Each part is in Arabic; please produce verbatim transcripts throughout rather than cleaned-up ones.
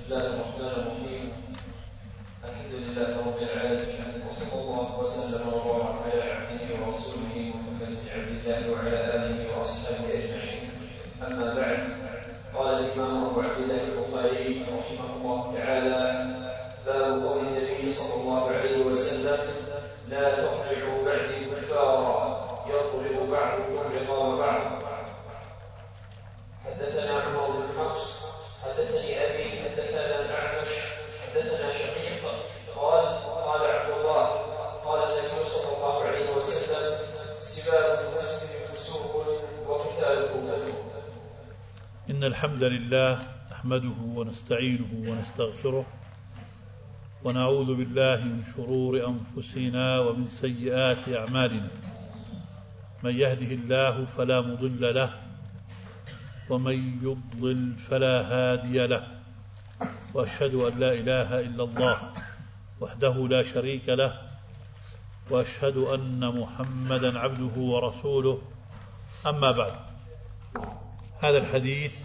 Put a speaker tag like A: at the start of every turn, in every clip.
A: بسم الله الرحمن الرحيم. الحمد لله رب العالمين، وصلى الله وسلم وبارك على عبده ورسوله محمد بن عبد الله وعلى آله وأصحابه أجمعين. أما بعد، قال الإمام أبو عبد الله البخاري رحمه الله تعالى: باب قول النبي صلى الله عليه وسلم: لا ترجعوا بعدي كفارا يضرب بعضكم رقاب بعض. حدثنا عمر بن حفص حدثني أبي حدثنا الأعمش حدثنا شقيق قال: قال عبد الله: قال النبي صلى الله عليه وسلم: سباب المسلم فسوق وقتاله كفر.
B: إن الحمد لله نحمده ونستعينه ونستغفره ونعوذ بالله من شرور أنفسنا ومن سيئات أعمالنا. من يهده الله فلا مضل له ومن يضلل فلا هادي له، وأشهد أن لا إله إلا الله وحده لا شريك له، وأشهد أن محمدا عبده ورسوله. أما بعد، هذا الحديث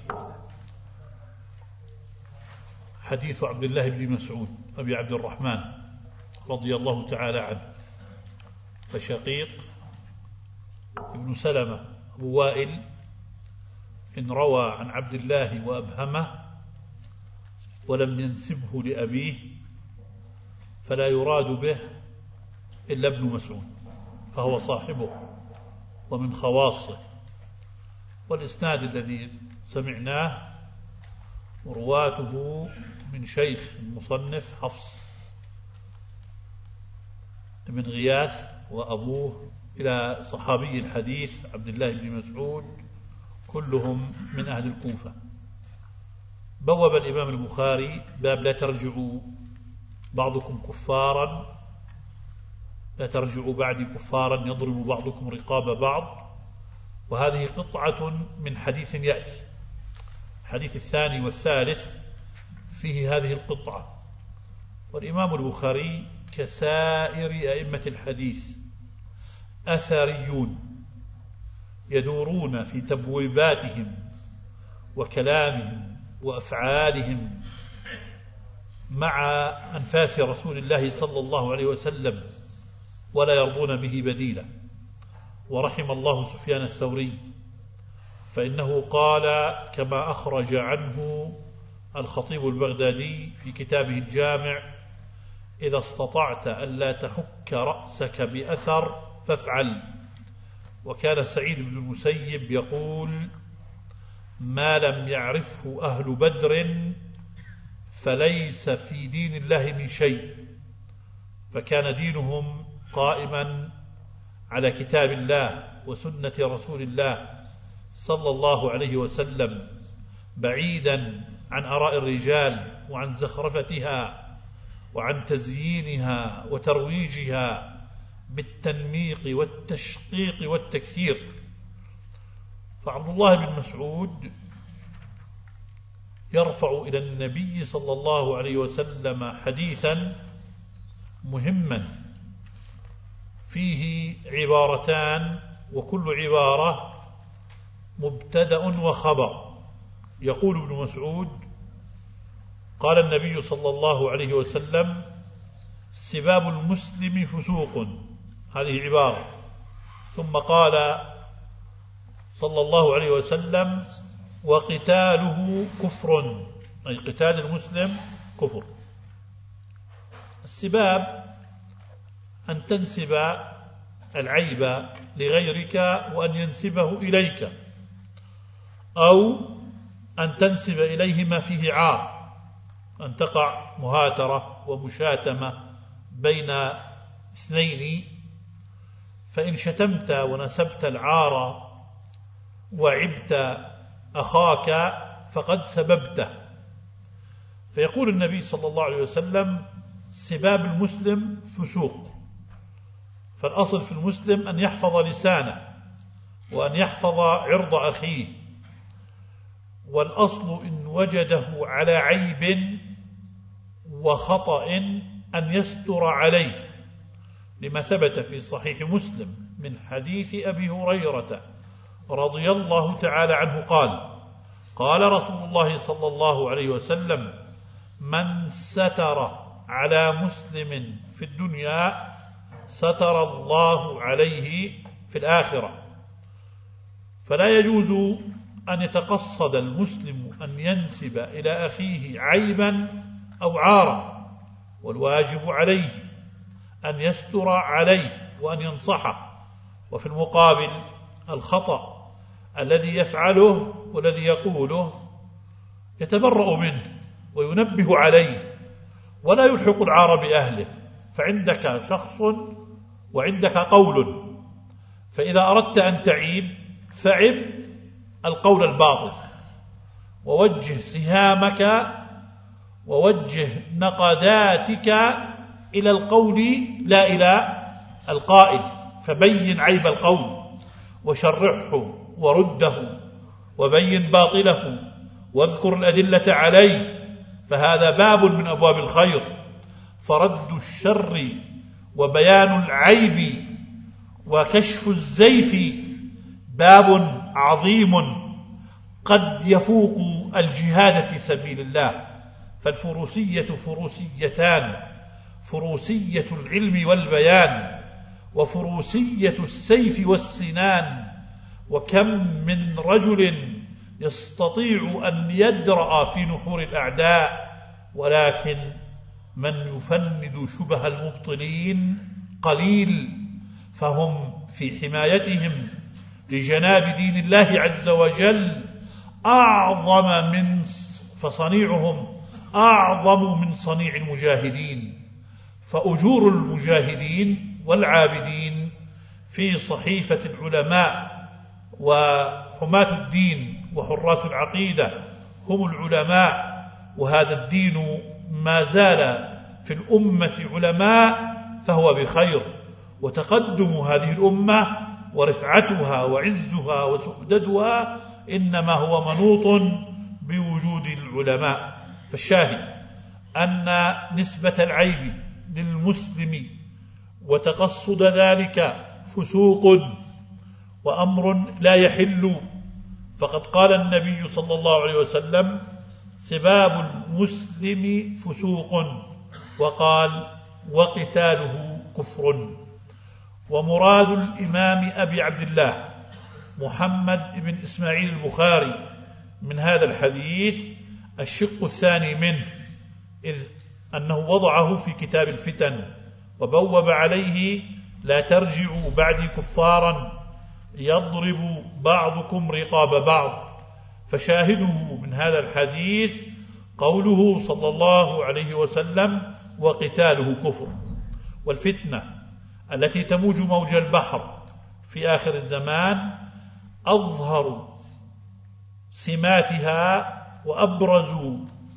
B: حديث عبد الله بن مسعود أبي عبد الرحمن رضي الله تعالى عنه، فشقيق ابن سلمة أبو وائل إن روى عن عبد الله وأبهمه ولم ينسبه لأبيه فلا يراد به إلا ابن مسعود، فهو صاحبه ومن خواصه. والإسناد الذي سمعناه رواته من شيخ المصنف حفص بن غياث وأبوه إلى صحابي الحديث عبد الله بن مسعود، كلهم من أهل الكوفة. بوب الإمام البخاري باب لا ترجعوا بعضكم كفارا لا ترجعوا بعدي كفارا يضرب بعضكم رقاب بعض، وهذه قطعة من حديث يأتي. الحديث الثاني والثالث فيه هذه القطعة. والإمام البخاري كسائر أئمة الحديث أثريون يدورون في تبويباتهم وكلامهم وأفعالهم مع أنفاس رسول الله صلى الله عليه وسلم، ولا يرضون به بديلا. ورحم الله سفيان الثوري، فإنه قال كما أخرج عنه الخطيب البغدادي في كتابه الجامع: إذا استطعت ألا تحك رأسك بأثر فافعل. وكان سعيد بن المسيب يقول: ما لم يعرفه أهل بدر فليس في دين الله من شيء. فكان دينهم قائما على كتاب الله وسنة رسول الله صلى الله عليه وسلم، بعيدا عن آراء الرجال وعن زخرفتها وعن تزيينها وترويجها بالتنميق والتشقيق والتكثير. فعبد الله بن مسعود يرفع إلى النبي صلى الله عليه وسلم حديثا مهما فيه عبارتان، وكل عبارة مبتدأ وخبر. يقول ابن مسعود: قال النبي صلى الله عليه وسلم: سباب المسلم فسوق. هذه عبارة. ثم قال صلى الله عليه وسلم: وقتاله كفر، أي قتال المسلم كفر. السباب أن تنسب العيب لغيرك وأن ينسبه إليك، أو أن تنسب إليه ما فيه عار، أن تقع مهاترة ومشاتمة بين اثنين. فإن شتمت ونسبت العار وعبت أخاك فقد سببته. فيقول النبي صلى الله عليه وسلم: سباب المسلم فسوق. فالأصل في المسلم أن يحفظ لسانه وأن يحفظ عرض أخيه، والأصل إن وجده على عيب وخطأ أن يستر عليه، لما ثبت في صحيح مسلم من حديث أبي هريرة رضي الله تعالى عنه قال: قال رسول الله صلى الله عليه وسلم: من ستر على مسلم في الدنيا ستر الله عليه في الآخرة. فلا يجوز أن يتقصد المسلم أن ينسب إلى أخيه عيبا أو عارا، والواجب عليه أن يستر عليه وأن ينصحه. وفي المقابل الخطأ الذي يفعله والذي يقوله يتبرأ منه وينبه عليه ولا يلحق العار بأهله. فعندك شخص وعندك قول، فإذا أردت أن تعيب فعب القول الباطل، ووجه سهامك ووجه نقداتك إلى القول لا إلى القائل، فبين عيب القول وشرحه ورده وبين باطله واذكر الأدلة عليه، فهذا باب من أبواب الخير. فرد الشر وبيان العيب وكشف الزيف باب عظيم قد يفوق الجهاد في سبيل الله. فالفروسية فروسيتان: فروسية العلم والبيان، وفروسية السيف والسنان. وكم من رجل يستطيع أن يدرأ في نحور الأعداء، ولكن من يفند شبه المبطلين قليل، فهم في حمايتهم لجناب دين الله عز وجل أعظم من فصنيعهم أعظم من صنيع المجاهدين. فأجور المجاهدين والعابدين في صحيفة العلماء وحماة الدين وحراة العقيدة هم العلماء، وهذا الدين ما زال في الأمة علماء فهو بخير. وتقدم هذه الأمة ورفعتها وعزها وسؤددها إنما هو منوط بوجود العلماء. فالشاهد أن نسبة العيب للمسلم وتقصد ذلك فسوق وأمر لا يحل. فقد قال النبي صلى الله عليه وسلم: سباب المسلم فسوق، وقال: وقتاله كفر. ومراد الإمام أبي عبد الله محمد بن إسماعيل البخاري من هذا الحديث الشق الثاني منه، إذ أنه وضعه في كتاب الفتن وبوب عليه: لا ترجعوا بعدي كفارا يضرب بعضكم رقاب بعض. فشاهده من هذا الحديث قوله صلى الله عليه وسلم: وقتاله كفر. والفتنة التي تموج موج البحر في آخر الزمان أظهر سماتها وأبرز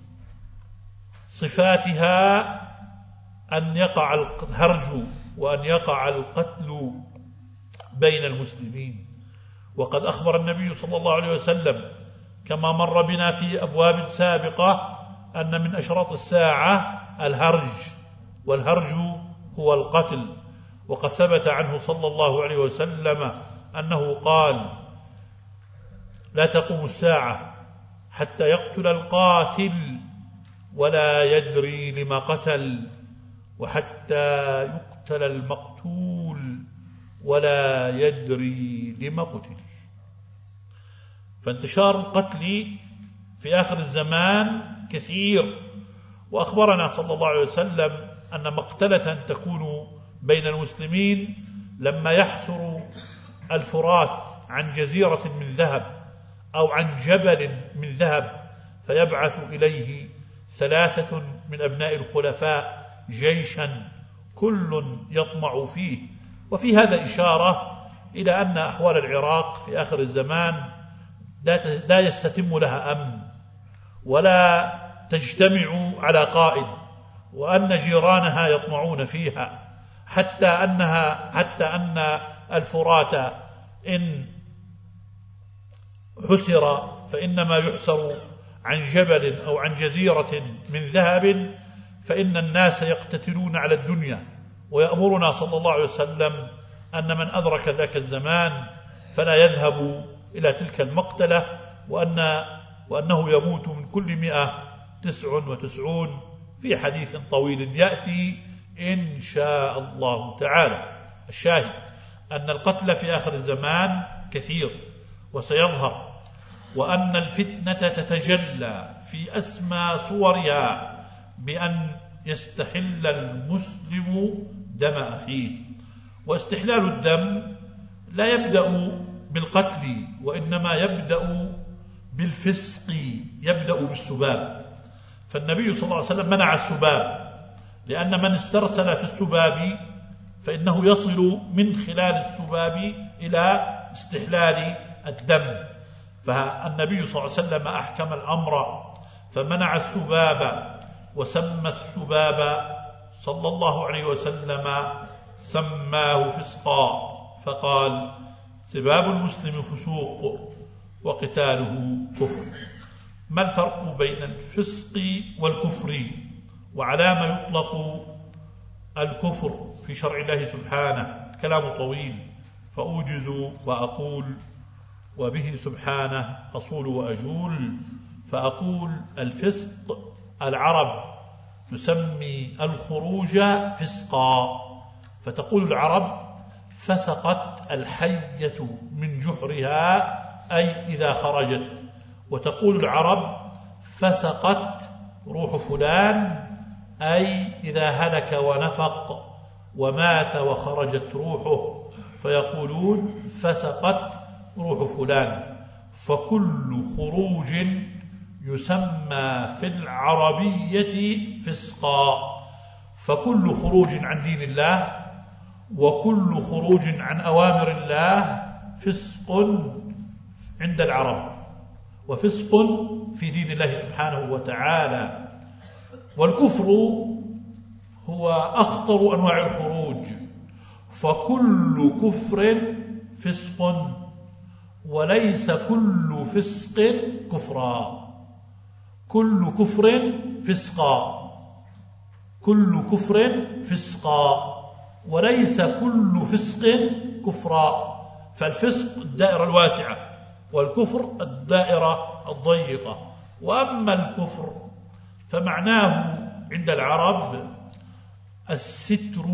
B: صفاتها أن يقع الهرج وأن يقع القتل بين المسلمين. وقد أخبر النبي صلى الله عليه وسلم كما مر بنا في أبواب سابقة أن من أشراط الساعة الهرج، والهرج هو القتل. وقد ثبت عنه صلى الله عليه وسلم أنه قال: لا تقوم الساعة حتى يقتل القاتل ولا يدري لما قتل، وحتى يقتل المقتول ولا يدري لما قتل. فانتشار القتل في آخر الزمان كثير. وأخبرنا صلى الله عليه وسلم أن مقتلة تكون بين المسلمين لما يحسر الفرات عن جزيرة من ذهب أو عن جبل من ذهب، فيبعث إليه ثلاثة من أبناء الخلفاء جيشا كل يطمع فيه. وفي هذا إشارة إلى أن أحوال العراق في آخر الزمان لا يستتم لها أمن ولا تجتمع على قائد، وأن جيرانها يطمعون فيها، حتى أنها حتى أن الفرات إن حسر فإنما يحسر عن جبل أو عن جزيرة من ذهب، فإن الناس يقتتلون على الدنيا. ويأمرنا صلى الله عليه وسلم أن من أدرك ذاك الزمان فلا يذهب إلى تلك المقتلة، وأن وأنه يموت من كل مئة تسع وتسعون في حديث طويل يأتي إن شاء الله تعالى. الشاهد أن القتل في آخر الزمان كثير وسيظهر، وأن الفتنة تتجلى في أسمى صورها بأن يستحل المسلم دم أخيه. واستحلال الدم لا يبدأ بالقتل، وإنما يبدأ بالفسق، يبدأ بالسباب. فالنبي صلى الله عليه وسلم منع السباب، لأن من استرسل في السباب فإنه يصل من خلال السباب إلى استحلال الدم. فالنبي صلى الله عليه وسلم أحكم الأمر فمنع السباب، وسمى السباب صلى الله عليه وسلم سماه فسقا، فقال سباب المسلم فسوق وقتاله كفر. ما الفرق بين الفسق والكفر؟ وعلى ما يطلق الكفر في شرع الله سبحانه؟ كلام طويل فأوجز وأقول، وبه سبحانه أصول وأجول. فأقول الفسق العرب تسمي الخروج فسقا، فتقول العرب فسقت الحية من جحرها، أي إذا خرجت. وتقول العرب فسقت روح فلان، أي إذا هلك ونفق ومات وخرجت روحه، فيقولون فسقت روح فلان. فكل خروج يسمى في العربية فسقا، فكل خروج عن دين الله وكل خروج عن أوامر الله فسق عند العرب، وفسق في دين الله سبحانه وتعالى. والكفر هو أخطر أنواع الخروج، فكل كفر فسق، وليس كل فسق كفرا. كل كفر فسقا، كل كفر فسقا، وليس كل فسق كفرا. فالفسق الدائرة الواسعة، والكفر الدائرة الضيقة. وأما الكفر فمعناه عند العرب الستر،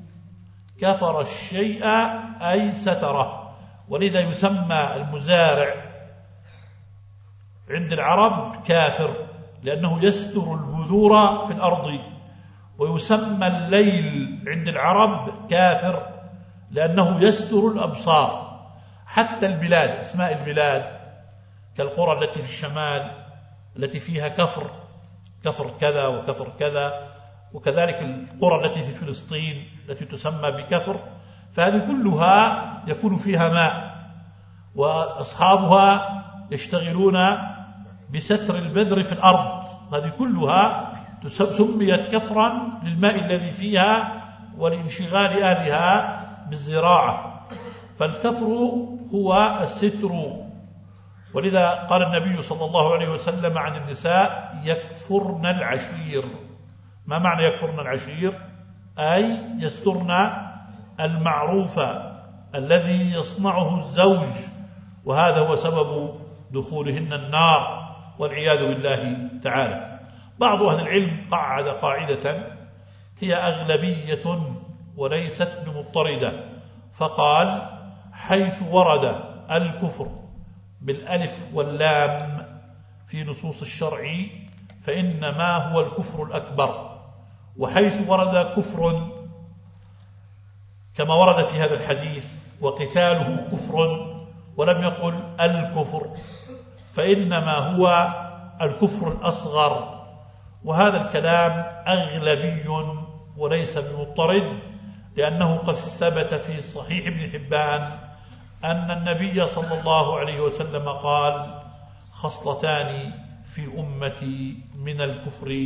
B: كفر الشيء أي ستره. ولذا يسمى المزارع عند العرب كافر، لأنه يستر البذور في الأرض. ويسمى الليل عند العرب كافر، لأنه يستر الأبصار. حتى البلاد، اسماء البلاد كالقرى التي في الشمال التي فيها كفر، كفر كذا وكفر كذا، وكذلك القرى التي في فلسطين التي تسمى بكفر، فهذه كلها يكون فيها ماء، وأصحابها يشتغلون بستر البذر في الأرض. هذه كلها سميت كفرا للماء الذي فيها ولانشغال أهلها بالزراعة. فالكفر هو الستر. ولذا قال النبي صلى الله عليه وسلم عن النساء يكفرن العشير. ما معنى يكفرن العشير؟ أي يسترن المعروف الذي يصنعه الزوج، وهذا هو سبب دخولهن النار والعياذ بالله تعالى. بعض أهل العلم قعد قاعدة هي أغلبية وليست بمضطردة، فقال حيث ورد الكفر بالألف واللام في نصوص الشرع فإنما هو الكفر الأكبر، وحيث ورد كفر كما ورد في هذا الحديث وقتاله كفر ولم يقل الكفر، فإنما هو الكفر الأصغر. وهذا الكلام أغلبي وليس بمضطرد، لأنه قد ثبت في صحيح ابن حبان أن النبي صلى الله عليه وسلم قال خصلتان في أمتي من الكفر: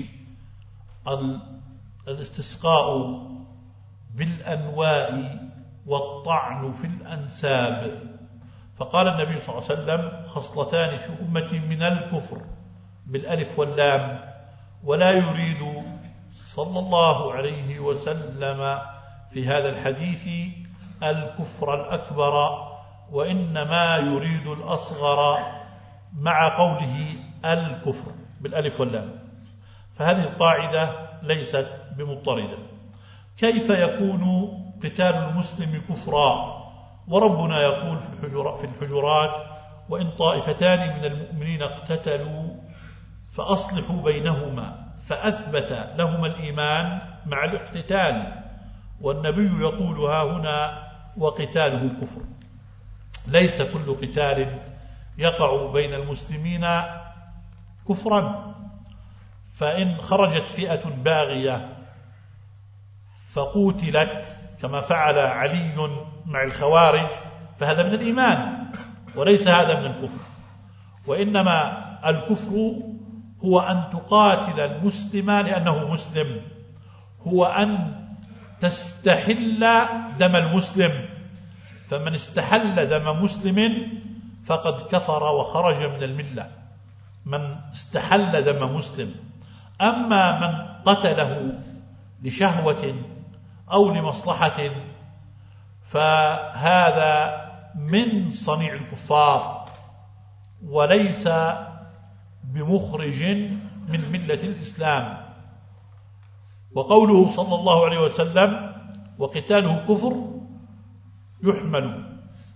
B: الاستسقاء بالأنواء والطعن في الأنساب. فقال النبي صلى الله عليه وسلم خصلتان في أمتي من الكفر بالألف واللام، ولا يريد صلى الله عليه وسلم في هذا الحديث الكفر الأكبر، وإنما يريد الأصغر مع قوله الكفر بالألف واللام. فهذه القاعدة ليست بمضطردة. كيف يكون قتال المسلم كفرا وربنا يقول في الحجرات وإن طائفتان من المؤمنين اقتتلوا فأصلحوا بينهما فأثبت لهما الإيمان مع الاقتتال، والنبي يقول ها هنا وقتاله الكفر. ليس كل قتال يقع بين المسلمين كفرا، فإن خرجت فئة باغية فقوتلت كما فعل علي مع الخوارج فهذا من الإيمان وليس هذا من الكفر. وإنما الكفر هو أن تقاتل المسلم لأنه مسلم، هو أن تستحل دم المسلم، فمن استحل دم مسلم فقد كفر وخرج من الملة، من استحل دم مسلم. أما من قتله لشهوة أو لمصلحة فهذا من صنيع الكفار وليس بمخرج من ملة الإسلام. وقوله صلى الله عليه وسلم وقتاله كفر يحمل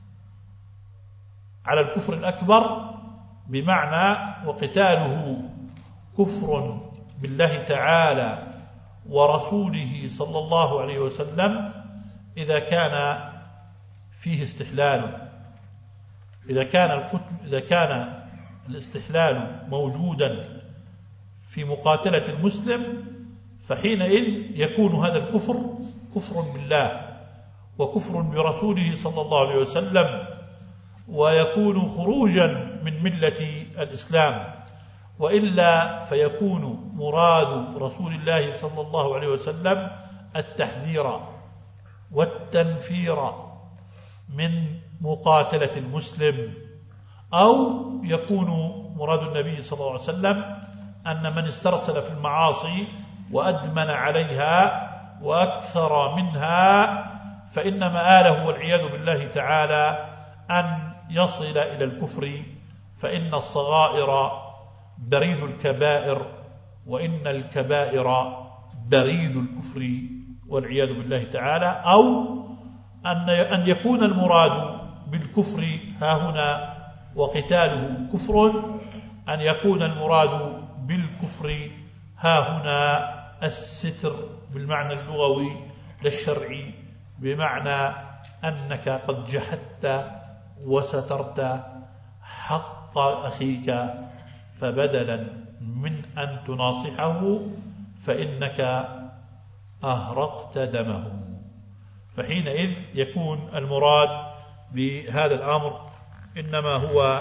B: على الكفر الأكبر، بمعنى وقتاله كفر بالله تعالى ورسوله صلى الله عليه وسلم إذا كان فيه استحلال. إذا كان القتل إذا كان الاستحلال موجودا في مقاتلة المسلم فحينئذ يكون هذا الكفر كفر بالله وكفر برسوله صلى الله عليه وسلم، ويكون خروجا من ملة الإسلام. وإلا فيكون مراد رسول الله صلى الله عليه وسلم التحذير والتنفير من مقاتلة المسلم، أو يكون مراد النبي صلى الله عليه وسلم أن من استرسل في المعاصي وأدمن عليها وأكثر منها فإن مآله والعياذ بالله تعالى أن يصل إلى الكفر، فإن الصغائر بريد الكبائر وإن الكبائر بريد الكفر والعياذ بالله تعالى. أو أن يكون المراد بالكفر ها هنا وقتاله كفر، أن يكون المراد بالكفر ها هنا الستر بالمعنى اللغوي للشرعي، بمعنى أنك قد جحدت وسترت حق أخيك، فبدلا من أن تناصحه فإنك أهرقت دمه. فحينئذ يكون المراد بهذا الأمر إنما هو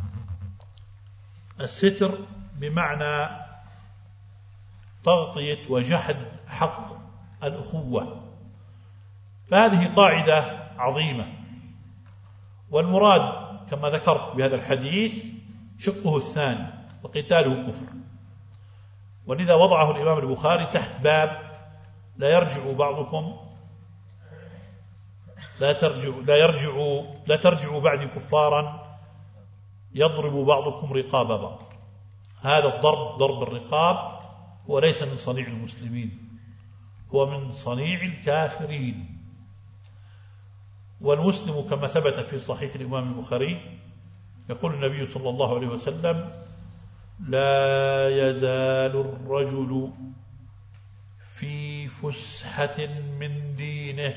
B: الستر بمعنى تغطية وجحد حق الأخوة. فهذه قاعدة عظيمة، والمراد كما ذكرت بهذا الحديث شقه الثاني وقتاله كفر، ولذا وضعه الإمام البخاري تحت باب لا يرجع بعضكم لا ترجع لا يرجع لا ترجعوا بعدي كفارا يضرب بعضكم رقاب بعض. هذا الضرب ضرب الرقاب هو ليس من صنيع المسلمين، هو من صنيع الكافرين. والمسلم كما ثبت في صحيح الإمام البخاري يقول النبي صلى الله عليه وسلم لا يزال الرجل في فسحة من دينه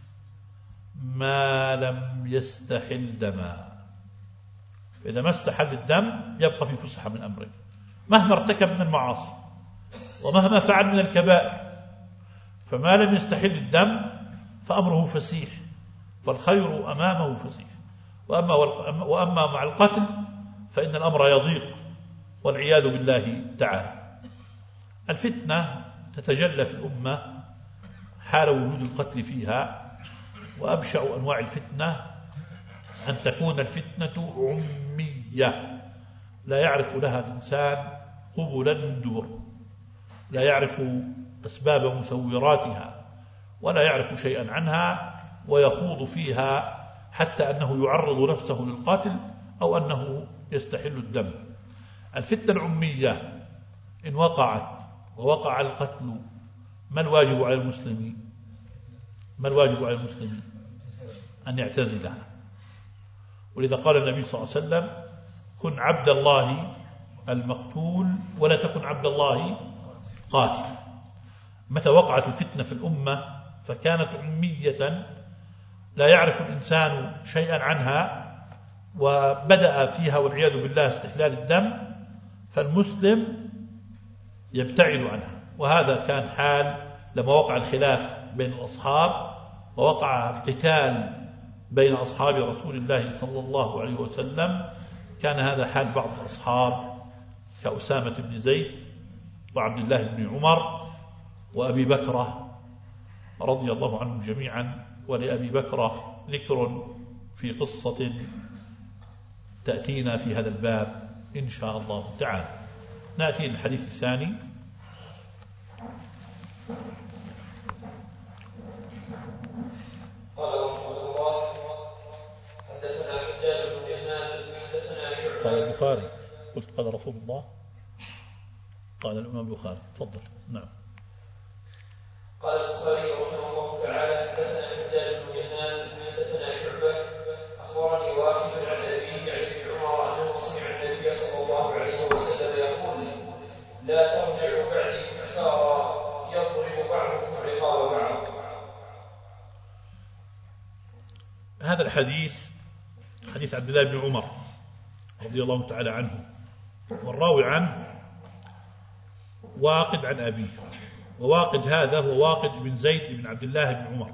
B: ما لم يستحل دما. إذا ما استحل الدم يبقى في فسحة من أمره، مهما ارتكب من المعاصي ومهما فعل من الكبائر، فما لم يستحل الدم فأمره فسيح، فالخير أمامه فسيح. وأما, وأما مع القتل فإن الأمر يضيق والعياذ بالله تعالى. الفتنة تتجلى في الأمة حال وجود القتل فيها، وأبشع أنواع الفتنة أن تكون الفتنة عمية لا يعرف لها الإنسان قبلا من دبر، لا يعرف أسباب مسوراتها ولا يعرف شيئا عنها، ويخوض فيها حتى أنه يعرض نفسه للقاتل أو أنه يستحل الدم. الفتنة العمية إن وقعت ووقع القتل، ما الواجب على المسلمين؟ ما الواجب على المسلمين؟ أن يعتزلها. ولذا قال النبي صلى الله عليه وسلم: كن عبد الله المقتول ولا تكن عبد الله قاتل. متى وقعت الفتنة في الأمة فكانت أمية لا يعرف الإنسان شيئا عنها، وبدأ فيها والعياذ بالله استحلال الدم، فالمسلم يبتعد عنها. وهذا كان حال لما وقع الخلاف بين الأصحاب ووقع القتال بين أصحاب رسول الله صلى الله عليه وسلم. كان هذا حال بعض الأصحاب كأسامة بن زيد وعبد الله بن عمر وأبي بكر رضي الله عنهم جميعا. ولأبي بكر ذكر في قصة تأتينا في هذا الباب إن شاء الله تعالى. نأتي للحديث الثاني.
A: قال رحمه الله: حدثنا حجاج بن جنان حدثنا شعبة.
B: قال البخاري، قلت قال رسول الله، قال الإمام البخاري. تفضل. نعم.
A: قال البخاري رحمه الله تعالى: حدثنا حجاج بن جنان حدثنا شعبة أخبرني واحد عن أبيه عن ابن عمر أنه سمع النبي صلى الله عليه وسلم يقول: لا ترجعوا بعدي كفارا يضرب بعضكم رقاب بعض.
B: هذا الحديث حديث عبد الله بن عمر رضي الله تعالى عنه، والراوي عنه واقد عن أبيه، وواقد هذا هو واقد بن زيد بن عبد الله بن عمر.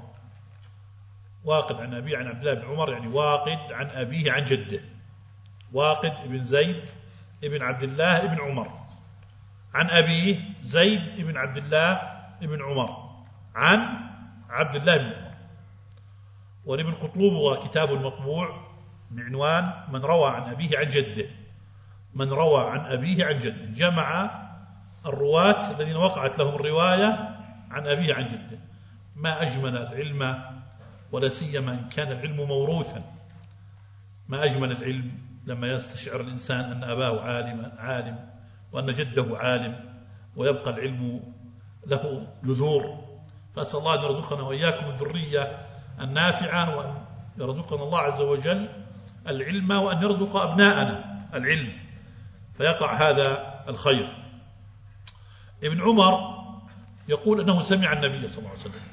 B: واقد عن أبيه عن عبد الله بن عمر يعني واقد عن أبيه عن جده. واقد بن زيد بن عبد الله بن عمر عن أبيه زيد بن عبد الله بن عمر عن عبد الله بن عمر. ولابن قطلوب وكتاب المطبوع بعنوان من روى عن أبيه عن جده. من روى عن أبيه عن جده، جمع الرواة الذين وقعت لهم الرواية عن أبيه عن جده. ما أجمل العلم، ولا سيما إن كان العلم موروثا. ما أجمل العلم لما يستشعر الإنسان أن أباه عالم عالم وأن جده عالم، ويبقى العلم له جذور. فأسأل الله أن يرزقنا وإياكم الذرية النافعة، وأن يرزقنا الله عز وجل العلم، وأن يرزق أبناءنا العلم فيقع هذا الخير. ابن عمر يقول أنه سمع النبي صلى الله عليه وسلم.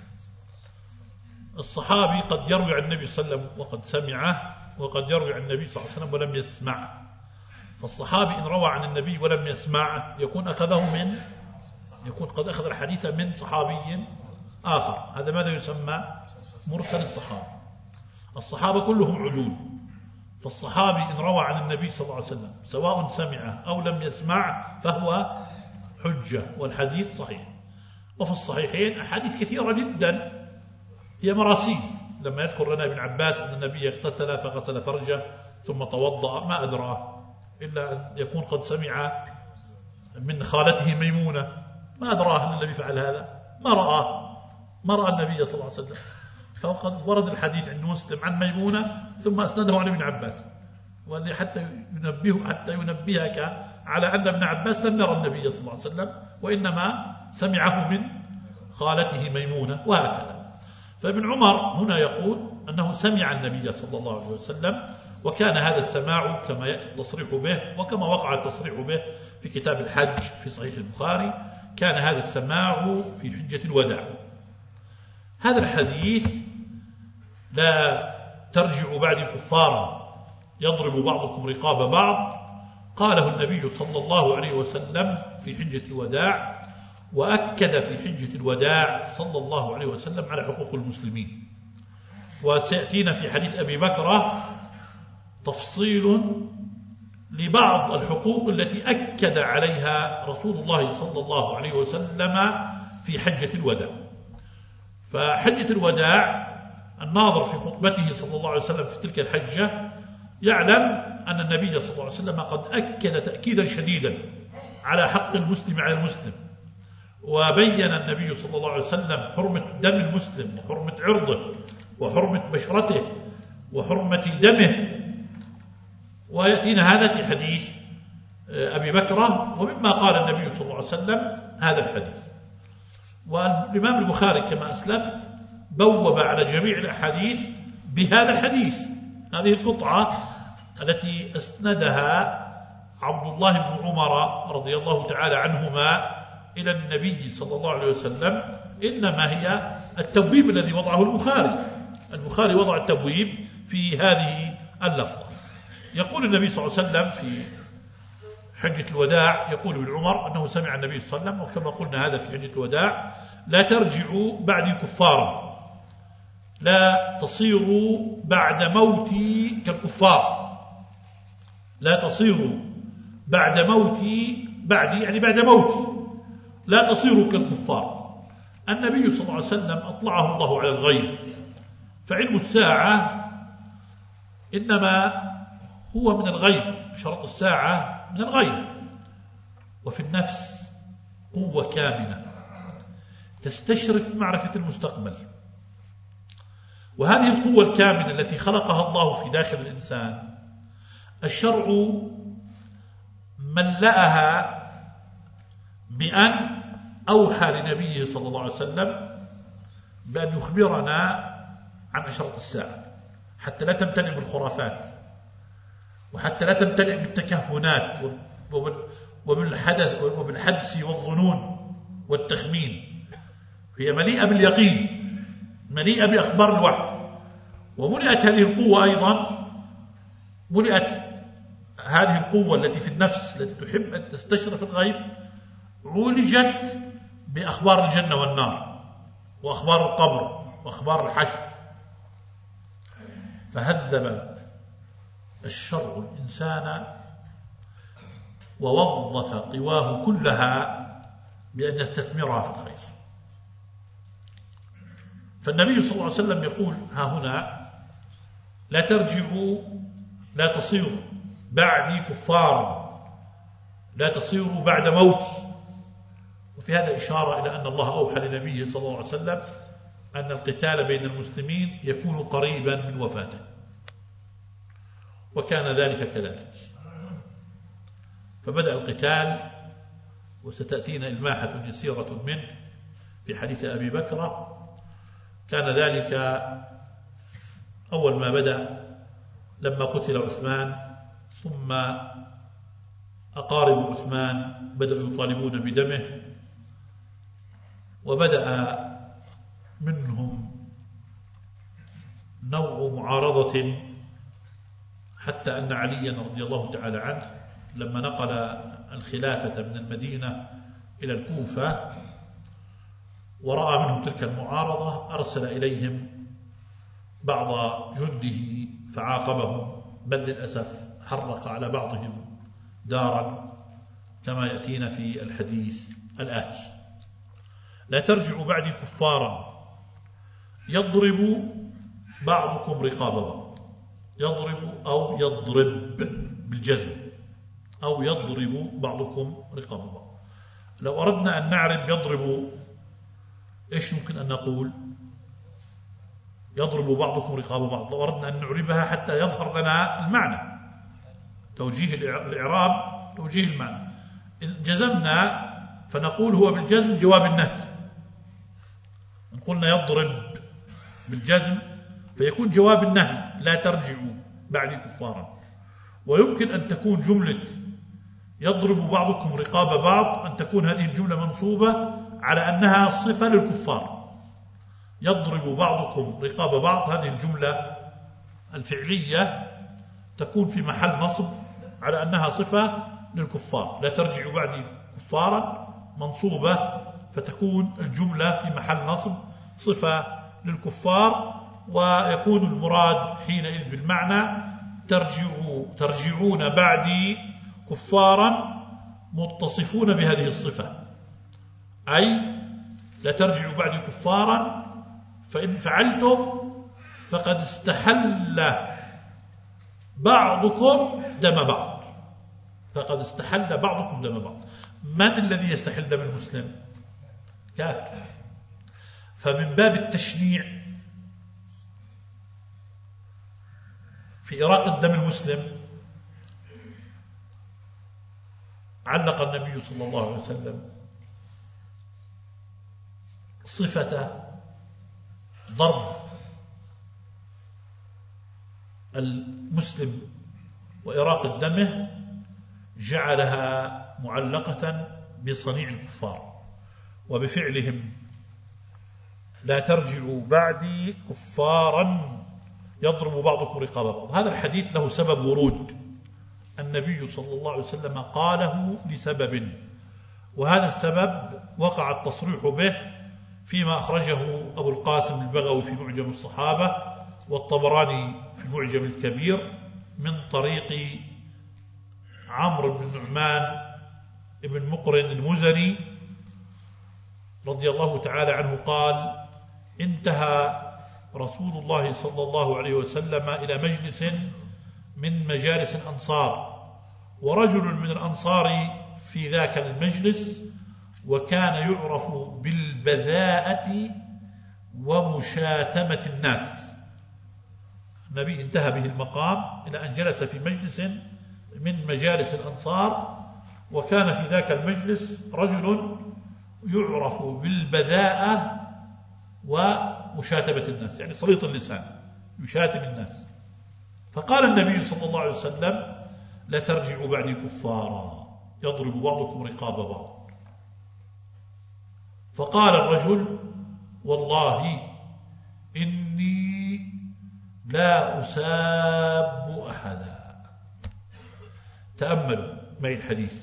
B: الصحابي قد يروي عن النبي صلى الله عليه وسلم وقد سمعه، وقد يروي عن النبي صلى الله عليه وسلم ولم يسمعه. فالصحابي إن روى عن النبي ولم يسمعه يكون أخذه من يكون قد أخذ الحديث من صحابي آخر. هذا ماذا يسمى؟ مرسل الصحابة. الصحابة كلهم عدول، فالصحابي إن روى عن النبي صلى الله عليه وسلم سواء سمعه أو لم يسمعه فهو حجة والحديث صحيح. وفي الصحيحين أحاديث كثيرة جدا هي مراسيل. لما يذكر لنا ابن عباس أن النبي اغتسل فغسل فرجه ثم توضأ، ما أدراه إلا أن يكون قد سمع من خالته ميمونة، ما أدراه أن النبي فعل هذا، ما رآه ما رأى النبي صلى الله عليه وسلم. فقد ورد الحديث عند مسلم عن ميمونة ثم أسنده عن ابن عباس، واللي حتى ينبه حتى ينبهك على أن ابن عباس لم يرى النبي صلى الله عليه وسلم، وإنما سمعه من خالته ميمونة، وهكذا. فابن عمر هنا يقول أنه سمع النبي صلى الله عليه وسلم، وكان هذا السماع كما يأتي التصريح به وكما وقع التصريح به في كتاب الحج في صحيح البخاري. كان هذا السماع في حجة الوداع. هذا الحديث لا ترجعوا بعدي كفارا يضرب بعضكم رقاب بعض قاله النبي صلى الله عليه وسلم في حجة الوداع، وأكد في حجة الوداع صلى الله عليه وسلم على حقوق المسلمين. وسيأتينا في حديث أبي بكر تفصيل لبعض الحقوق التي أكد عليها رسول الله صلى الله عليه وسلم في حجة الوداع. فحجة الوداع الناظر في خطبته صلى الله عليه وسلم في تلك الحجة يعلم أن النبي صلى الله عليه وسلم قد أكد تأكيدا شديدا على حق المسلم على المسلم، وبين النبي صلى الله عليه وسلم حرمة دم المسلم وحرمة عرضه وحرمة بشرته وحرمة دمه. ويأتينا هذا في حديث أبي بكرة، ومما قال النبي صلى الله عليه وسلم هذا الحديث. والإمام البخاري كما أسلفت بوب على جميع الأحاديث بهذا الحديث. هذه القطعة التي أسندها عبد الله بن عمر رضي الله تعالى عنهما إلى النبي صلى الله عليه وسلم إنما هي التبويب الذي وضعه البخاري. البخاري وضع التبويب في هذه اللفظة. يقول النبي صلى الله عليه وسلم في حجة الوداع، يقول ابن عمر أنه سمع النبي صلى الله عليه وسلم، وكما قلنا هذا في حجة الوداع: لا ترجعوا بعدي كفارا، لا تصيروا بعد موتي كالكفار، لا تصيروا بعد موتي، بعدي يعني بعد موتي، لا تصيروا كالكفار. النبي صلى الله عليه وسلم أطلعه الله على الغيب، فعلم الساعة إنما هو من الغيب، شرط الساعة من الغيب. وفي النفس قوة كامنة تستشرف معرفة المستقبل، وهذه القوة الكامنة التي خلقها الله في داخل الإنسان الشرع ملأها بأن أوحى لنبيه صلى الله عليه وسلم بأن يخبرنا عن أشراط الساعة، حتى لا تمتلئ بالخرافات، وحتى لا تمتلئ بالتكهنات وبالحدث وبالحدس والظنون والتخمين. هي مليئة باليقين، مليئة بأخبار الوحي. وملئت هذه القوة أيضا، ملئت هذه القوة التي في النفس التي تحب أن تستشرف الغيب، عولجت بأخبار الجنة والنار وأخبار القبر وأخبار الحشر. فهذب الشرع الإنسان ووظف قواه كلها بأن يستثمرها في الخير. فالنبي صلى الله عليه وسلم يقول ها هنا: لا ترجعوا، لا تصيروا بعدي كفارا، لا تصيروا بعد موت. وفي هذا إشارة إلى أن الله أوحى لنبيه صلى الله عليه وسلم أن القتال بين المسلمين يكون قريبا من وفاته، وكان ذلك كذلك. فبدأ القتال، وستأتينا إلماحة يسيرة منه في حديث أبي بكرة. كان ذلك أول ما بدأ لما قتل عثمان، ثم أقارب عثمان بدأوا يطالبون بدمه، وبدأ منهم نوع معارضة، حتى أن عليا رضي الله تعالى عنه لما نقل الخلافة من المدينة إلى الكوفة ورأى منهم تلك المعارضة أرسل إليهم بعض جنده فعاقبهم، بل للأسف حرق على بعضهم دارا كما يأتينا في الحديث الآتي: لا ترجعوا بعدي كفارا يضرب بعضكم رقاب بعض. يضرب أو يضرب بالجزم، أو يضرب بعضكم رقاب بعض. لو أردنا أن نعرف يضرب، إيش يمكن أن نقول؟ يضرب بعضكم رقاب بعض. لو أردنا أن نعربها حتى يظهر لنا المعنى، توجيه الإعراب، توجيه المعنى. إن جزمنا فنقول هو بالجزم جواب النهي. إن قلنا يضرب بالجزم فيكون جواب النهي: لا ترجعوا بعدي كفارا. ويمكن أن تكون جملة يضرب بعضكم رقاب بعض أن تكون هذه الجملة منصوبة على أنها صفة للكفار. يضرب بعضكم رقاب بعض، هذه الجملة الفعلية تكون في محل نصب على أنها صفة للكفار. لا ترجعوا بعدي كفارا منصوبة، فتكون الجملة في محل نصب صفة للكفار، ويكون المراد حينئذ بالمعنى ترجعوا ترجعون بعدي كفارا متصفون بهذه الصفة، أي لا ترجعوا بعدي كفارا، فإن فعلتم فقد استحل بعضكم دم بعض، فقد استحل بعضكم دم بعض. من الذي يستحل دم المسلم؟ كافر. فمن باب التشنيع في إراقة دم المسلم علق النبي صلى الله عليه وسلم صفة ضرب المسلم وإراقة دمه، جعلها معلقة بصنيع الكفار وبفعلهم: لا ترجعوا بعدي كفارا يضرب بعضكم رقاب بعض. هذا الحديث له سبب ورود، النبي صلى الله عليه وسلم قاله لسبب، وهذا السبب وقع التصريح به فيما أخرجه أبو القاسم البغوي في معجم الصحابة والطبراني في المعجم الكبير من طريق عمرو بن نعمان بن مقرن المزني رضي الله تعالى عنه قال: انتهى رسول الله صلى الله عليه وسلم إلى مجلس من مجالس الأنصار، ورجل من الأنصار في ذاك المجلس، وكان يعرف بالبذاءة ومشاتمة الناس. النبي انتهى به المقام إلى أن جلس في مجلس من مجالس الأنصار، وكان في ذاك المجلس رجل يعرف بالبذاءة ومشاتمة الناس، يعني سليط اللسان يشاتم الناس. فقال النبي صلى الله عليه وسلم: لا ترجعوا بعدي كفارا يضرب بعضكم رقاب بعض. فقال الرجل: والله إني لا أساب أحدا. تأملوا معي الحديث.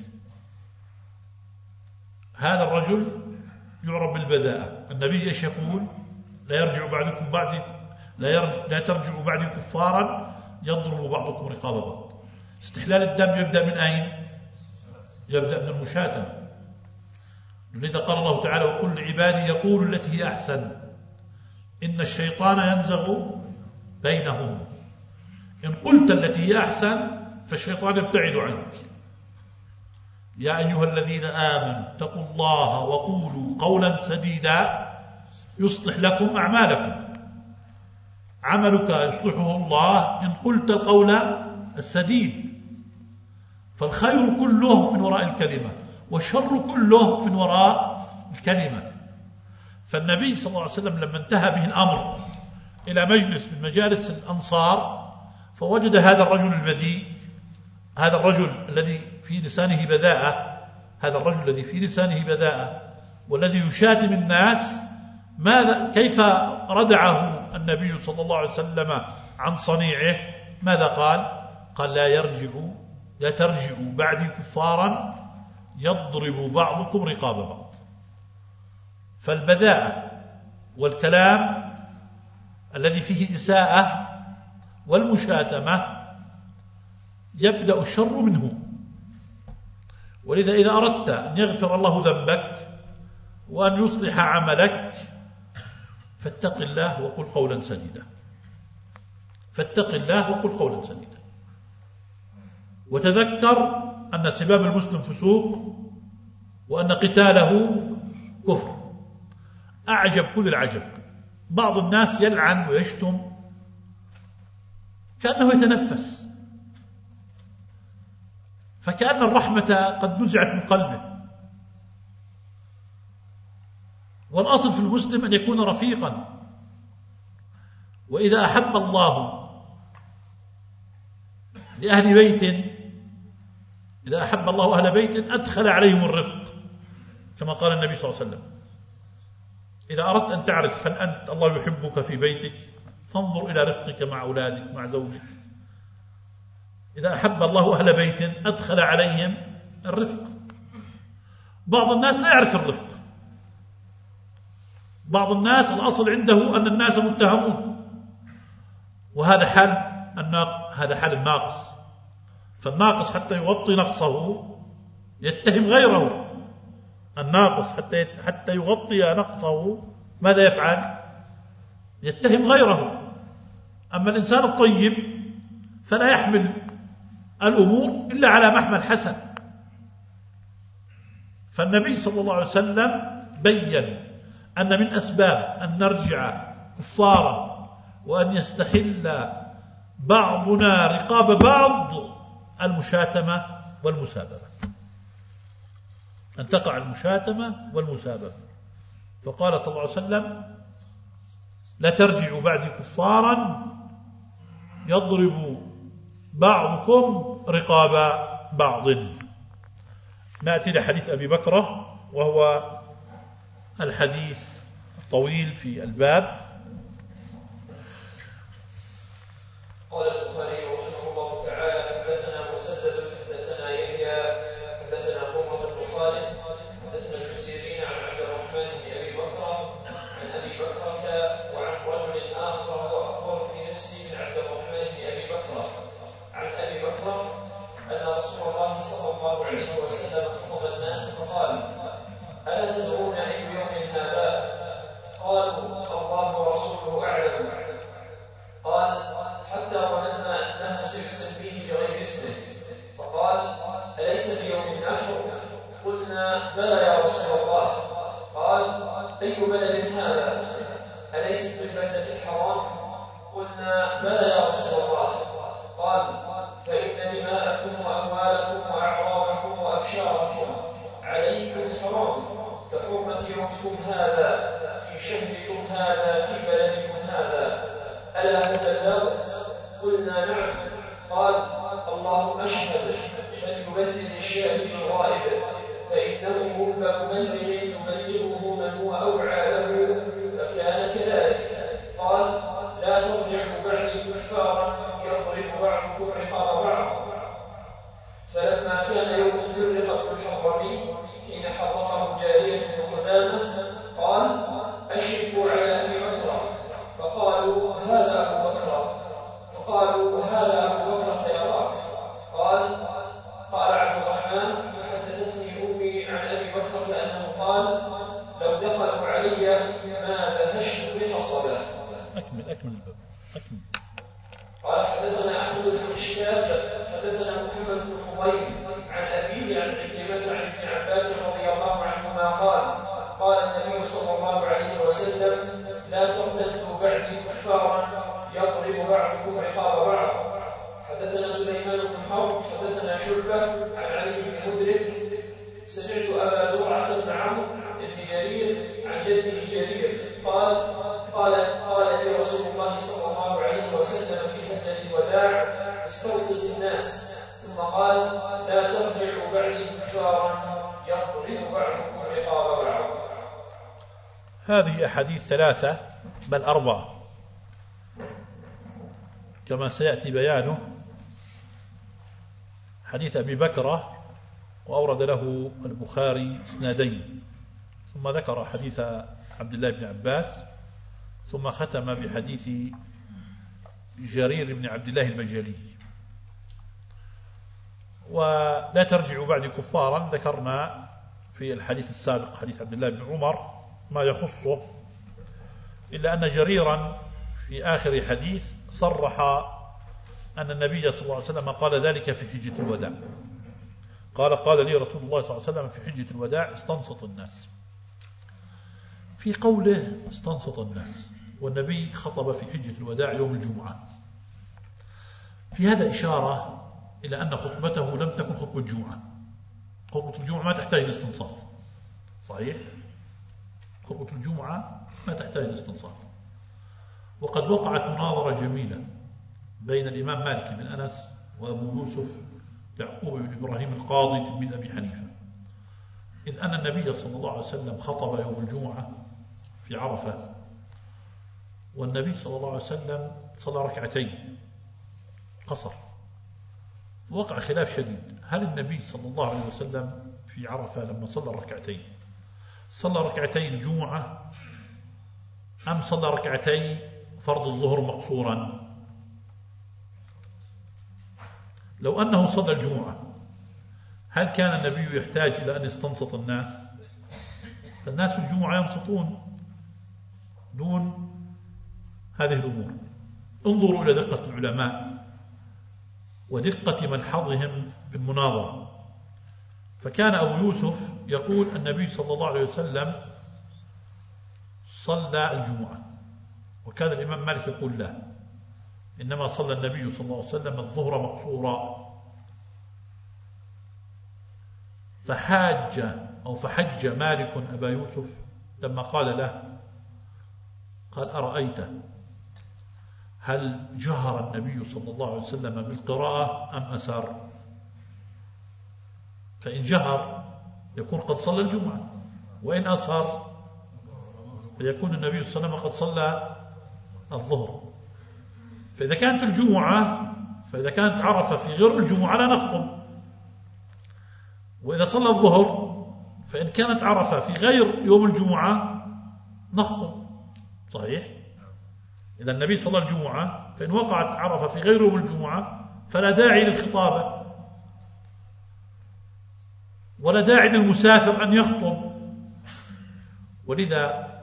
B: هذا الرجل يعرف بالبذاءة. النبي ايش يقول؟ لا يرجع بعدكم بعدي لا, يرجع لا ترجعوا بعدي كفارا يضرب بعضكم رقاب بعض. استحلال الدم يبدأ من أين؟ يبدأ من المشاتمة. لذا قال الله تعالى: وقل لعبادي يقولوا التي هي أحسن إن الشيطان ينزغ بينهم. إن قلت التي هي أحسن فالشيطان يبتعد عنك. يا أيها الذين آمنوا اتقوا الله وقولوا قولا سديدا يصلح لكم أعمالكم. عملك يصلحه الله إن قلت القول السديد. فالخير كله من وراء الكلمة، والشر كله من وراء الكلمة. فالنبي صلى الله عليه وسلم لما انتهى به الأمر إلى مجلس من مجالس الأنصار، فوجد هذا الرجل البذيء، هذا الرجل الذي في لسانه بذاءة، هذا الرجل الذي في لسانه بذاءة والذي يشاتم الناس، ماذا كيف ردعه النبي صلى الله عليه وسلم عن صنيعه؟ ماذا قال؟ قال: لا يرجعوا لا ترجعوا بعدي كفارا يضرب بعضكم رقاب بعض. فالبذاءة والكلام الذي فيه إساءة والمشاتمة يبدأ الشر منه. ولذا إذا أردت أن يغفر الله ذنبك وأن يصلح عملك فاتق الله وقل قولا سديدا. فاتق الله وقل قولا سديدا. وتذكر أن سباب المسلم فسوق، وأن قتاله كفر. أعجب كل العجب، بعض الناس يلعن ويشتم كأنه يتنفس، فكأن الرحمة قد نزعت من قلبه. والأصل في المسلم أن يكون رفيقا. وإذا أحب الله لأهل بيت إذا أحب الله أهل بيت أدخل عليهم الرفق، كما قال النبي صلى الله عليه وسلم: إذا أردت أن تعرف هل أنت الله يحبك في بيتك فانظر إلى رفقك مع أولادك مع زوجك. إذا أحب الله أهل بيت أدخل عليهم الرفق. بعض الناس لا يعرف الرفق. بعض الناس الأصل عنده أن الناس متهمون، وهذا حال الناق هذا حال الناقص. فالناقص حتى يغطي نقصه يتهم غيره. الناقص حتى حتى يغطي نقصه ماذا يفعل؟ يتهم غيره. أما الإنسان الطيب فلا يحمل الأمور إلا على محمل حسن. فالنبي صلى الله عليه وسلم بين أن من أسباب أن نرجع كفارا وأن يستحل بعضنا رقاب بعض المشاتمة والمسابقة. أن تقع المشاتمة والمسابة. فقال صلى الله عليه وسلم لا ترجعوا بعدي كفارا يضرب بعضكم رقاب بعض. نأتي لحديث أبي بكرة وهو الحديث الطويل في الباب.
A: قال البخاري رحمه الله تعالى: حدثنا مسدد حدثنا يحيى حدثنا قمة بن خالد حدثنا المسيرين عن عبد الرحمن بن أبي بكرة عن أبي بكرة وعن رجل آخر هو أخبر في نفسي من عبد الرحمن بن أبي بكرة عن أبي بكرة أن رسول الله صلى الله عليه وسلم خطب الناس فقال: ألا تدرون أي يوم هذا؟ قالوا: الله ورسوله أعلم. قال: حتى ظننا أنه سيحسن فيه بغير اسمه. فقال: أليس بيوم النحر؟ قلنا: بلى يا رسول الله. قال: أي بلد هذا؟ أليست بالبلدة الحرام؟ قلنا: بلى يا رسول الله. قال: فإن دماءكم وأموالكم وأعراضكم وأبشاركم عليكم حرام كحرمة يومكم هذا في شهركم هذا في بلدكم هذا. ألا تبلغت؟ قلنا: نعم. قال: اللهم اشهد فليبلغ الشاهد الغائب فإنه رب مبلغ يبلغه من هو أوعى له. فكان كذلك. قال: لا ترجعوا بعدي كفارا يضرب بعضكم رقاب بعض. فلما كان يوم فرق بن الحضرمي حين حرقه جارية بن قدامة قال: أشرفوا على أبي بكر. فقالوا: هذا أبو بكر. فقالوا: هذا أبو بكر يراك. قال: قال عبد الرحمن: فحدثتني أمي عن أبي بكر أنه قال: لو دخلوا علي ما دهشت بحصبة.
B: أكمل أكمل أكمل.
A: قال: حدثنا أحمد بن شهاب حدثنا محمد بن فضيل عن أبيه عن عكرمة عن ابن عباس رضي الله عنهما قال: قال النبي صلى الله عليه وسلم: لا ترتدوا بعدي كفارا يضرب بعضكم رقاب بعض. حدثنا سليمان بن حرب حدثنا شعبة عن علي بن مدرك سمعت أبا زرعة بن عمرو بن جرير عن جده جرير قال: قال قال لي رسول الله صلى الله عليه وسلم في حجة الوداع: استوصي الناس. ثم قال: لا ترجعوا بعدي كفارا يضرب بعضكم رقاب بعض.
B: هذه أحاديث ثلاثة بل أربعة كما سيأتي بيانه. حديث أبي بكرة وأورد له البخاري اسنادين، ثم ذكر حديث عبد الله بن عباس، ثم ختم بحديث جرير بن عبد الله البجلي. ولا ترجعوا بعد كفارا ذكرنا في الحديث السابق حديث عبد الله بن عمر ما يخصه، إلا أن جريرا في آخر حديث صرح أن النبي صلى الله عليه وسلم قال ذلك في حجة الوداع. قال: قال لي رسول الله صلى الله عليه وسلم في حجة الوداع: استنصت الناس. في قوله استنصت الناس والنبي خطب في حجة الوداع يوم الجمعة، في هذا إشارة إلى أن خطبته لم تكن خطبة جمعة. خطبة الجمعة ما تحتاج لاستنصات، صحيح؟ خطبة الجمعة ما تحتاج لاستنصات. وقد وقعت مناظرة جميلة بين الإمام مالك بن أنس وأبو يوسف يعقوب بن إبراهيم القاضي تلميذ أبي حنيفة، إذ أن النبي صلى الله عليه وسلم خطب يوم الجمعة في عرفة، والنبي صلى الله عليه وسلم صلى ركعتين قصر. وقع خلاف شديد: هل النبي صلى الله عليه وسلم في عرفة لما صلى ركعتين صلى ركعتين جمعة أم صلى ركعتين فرض الظهر مقصورا؟ لو أنه صلى الجمعة هل كان النبي يحتاج إلى أن يستنصت الناس؟ فالناس في الجمعة ينصتون دون هذه الأمور. انظروا إلى دقة العلماء ودقة ملحظهم بالمناظرة. فكان أبو يوسف يقول: النبي صلى الله عليه وسلم صلى الجمعة، وكان الإمام مالك يقول: لا، إنما صلى النبي صلى الله عليه وسلم الظهر مقصورا. فحاج أو فحج مالك أبا يوسف لما قال له، قال أرأيت هل جهر النبي صلى الله عليه وسلم بالقراءة أم أسر؟ فإن جهر يكون قد صلى الجمعة، وإن أسر فيكون النبي صلى الله عليه وسلم قد صلى الظهر. فإذا كانت الجمعة فإذا كانت عرفة في غير الجمعة لا نخطب، وإذا صلى الظهر فإن كانت عرفة في غير يوم الجمعة نخطب. صحيح؟ إذا النبي صلى الجمعة، فإن وقعت عرفة في غير يوم الجمعة فلا داعي للخطابة ولا داعي للمسافر أن يخطب. ولذا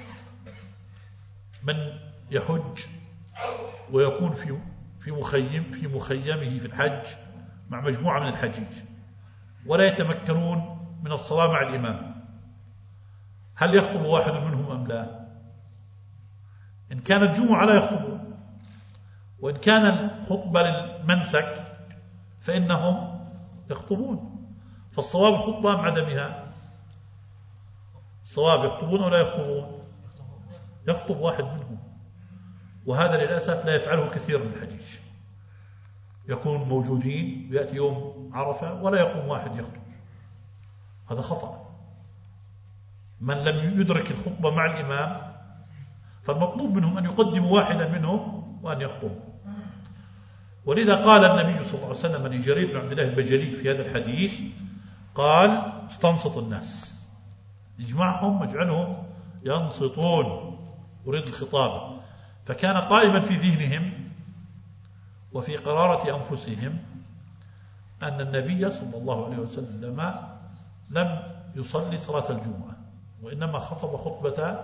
B: من يحج ويكون في في مخيم في مخيمه في الحج مع مجموعة من الحجيج ولا يتمكنون من الصلاة مع الإمام، هل يخطب واحد منهم أم لا؟ إن كانت جمعة لا يخطبون، وإن كان الخطبة للمنسك فإنهم يخطبون. فالصواب الخطبة أم عدمها؟ الصواب يخطبون ولا يخطبون؟ يخطب واحد منهم، وهذا للأسف لا يفعله كثير من الحجيج. يكون موجودين ويأتي يوم عرفة ولا يقوم واحد يخطب، هذا خطأ. من لم يدرك الخطبة مع الإمام فالمطلوب منهم أن يقدموا واحدا منهم وأن يخطبوا. ولذا قال النبي صلى الله عليه وسلم لجرير بن عبد الله البجلي في هذا الحديث، قال استنصت الناس، اجمعهم واجعلهم ينصتون، أريد الخطابة. فكان قائما في ذهنهم وفي قرارة أنفسهم أن النبي صلى الله عليه وسلم لم يصلي صلاة الجمعة، وإنما خطب خطبة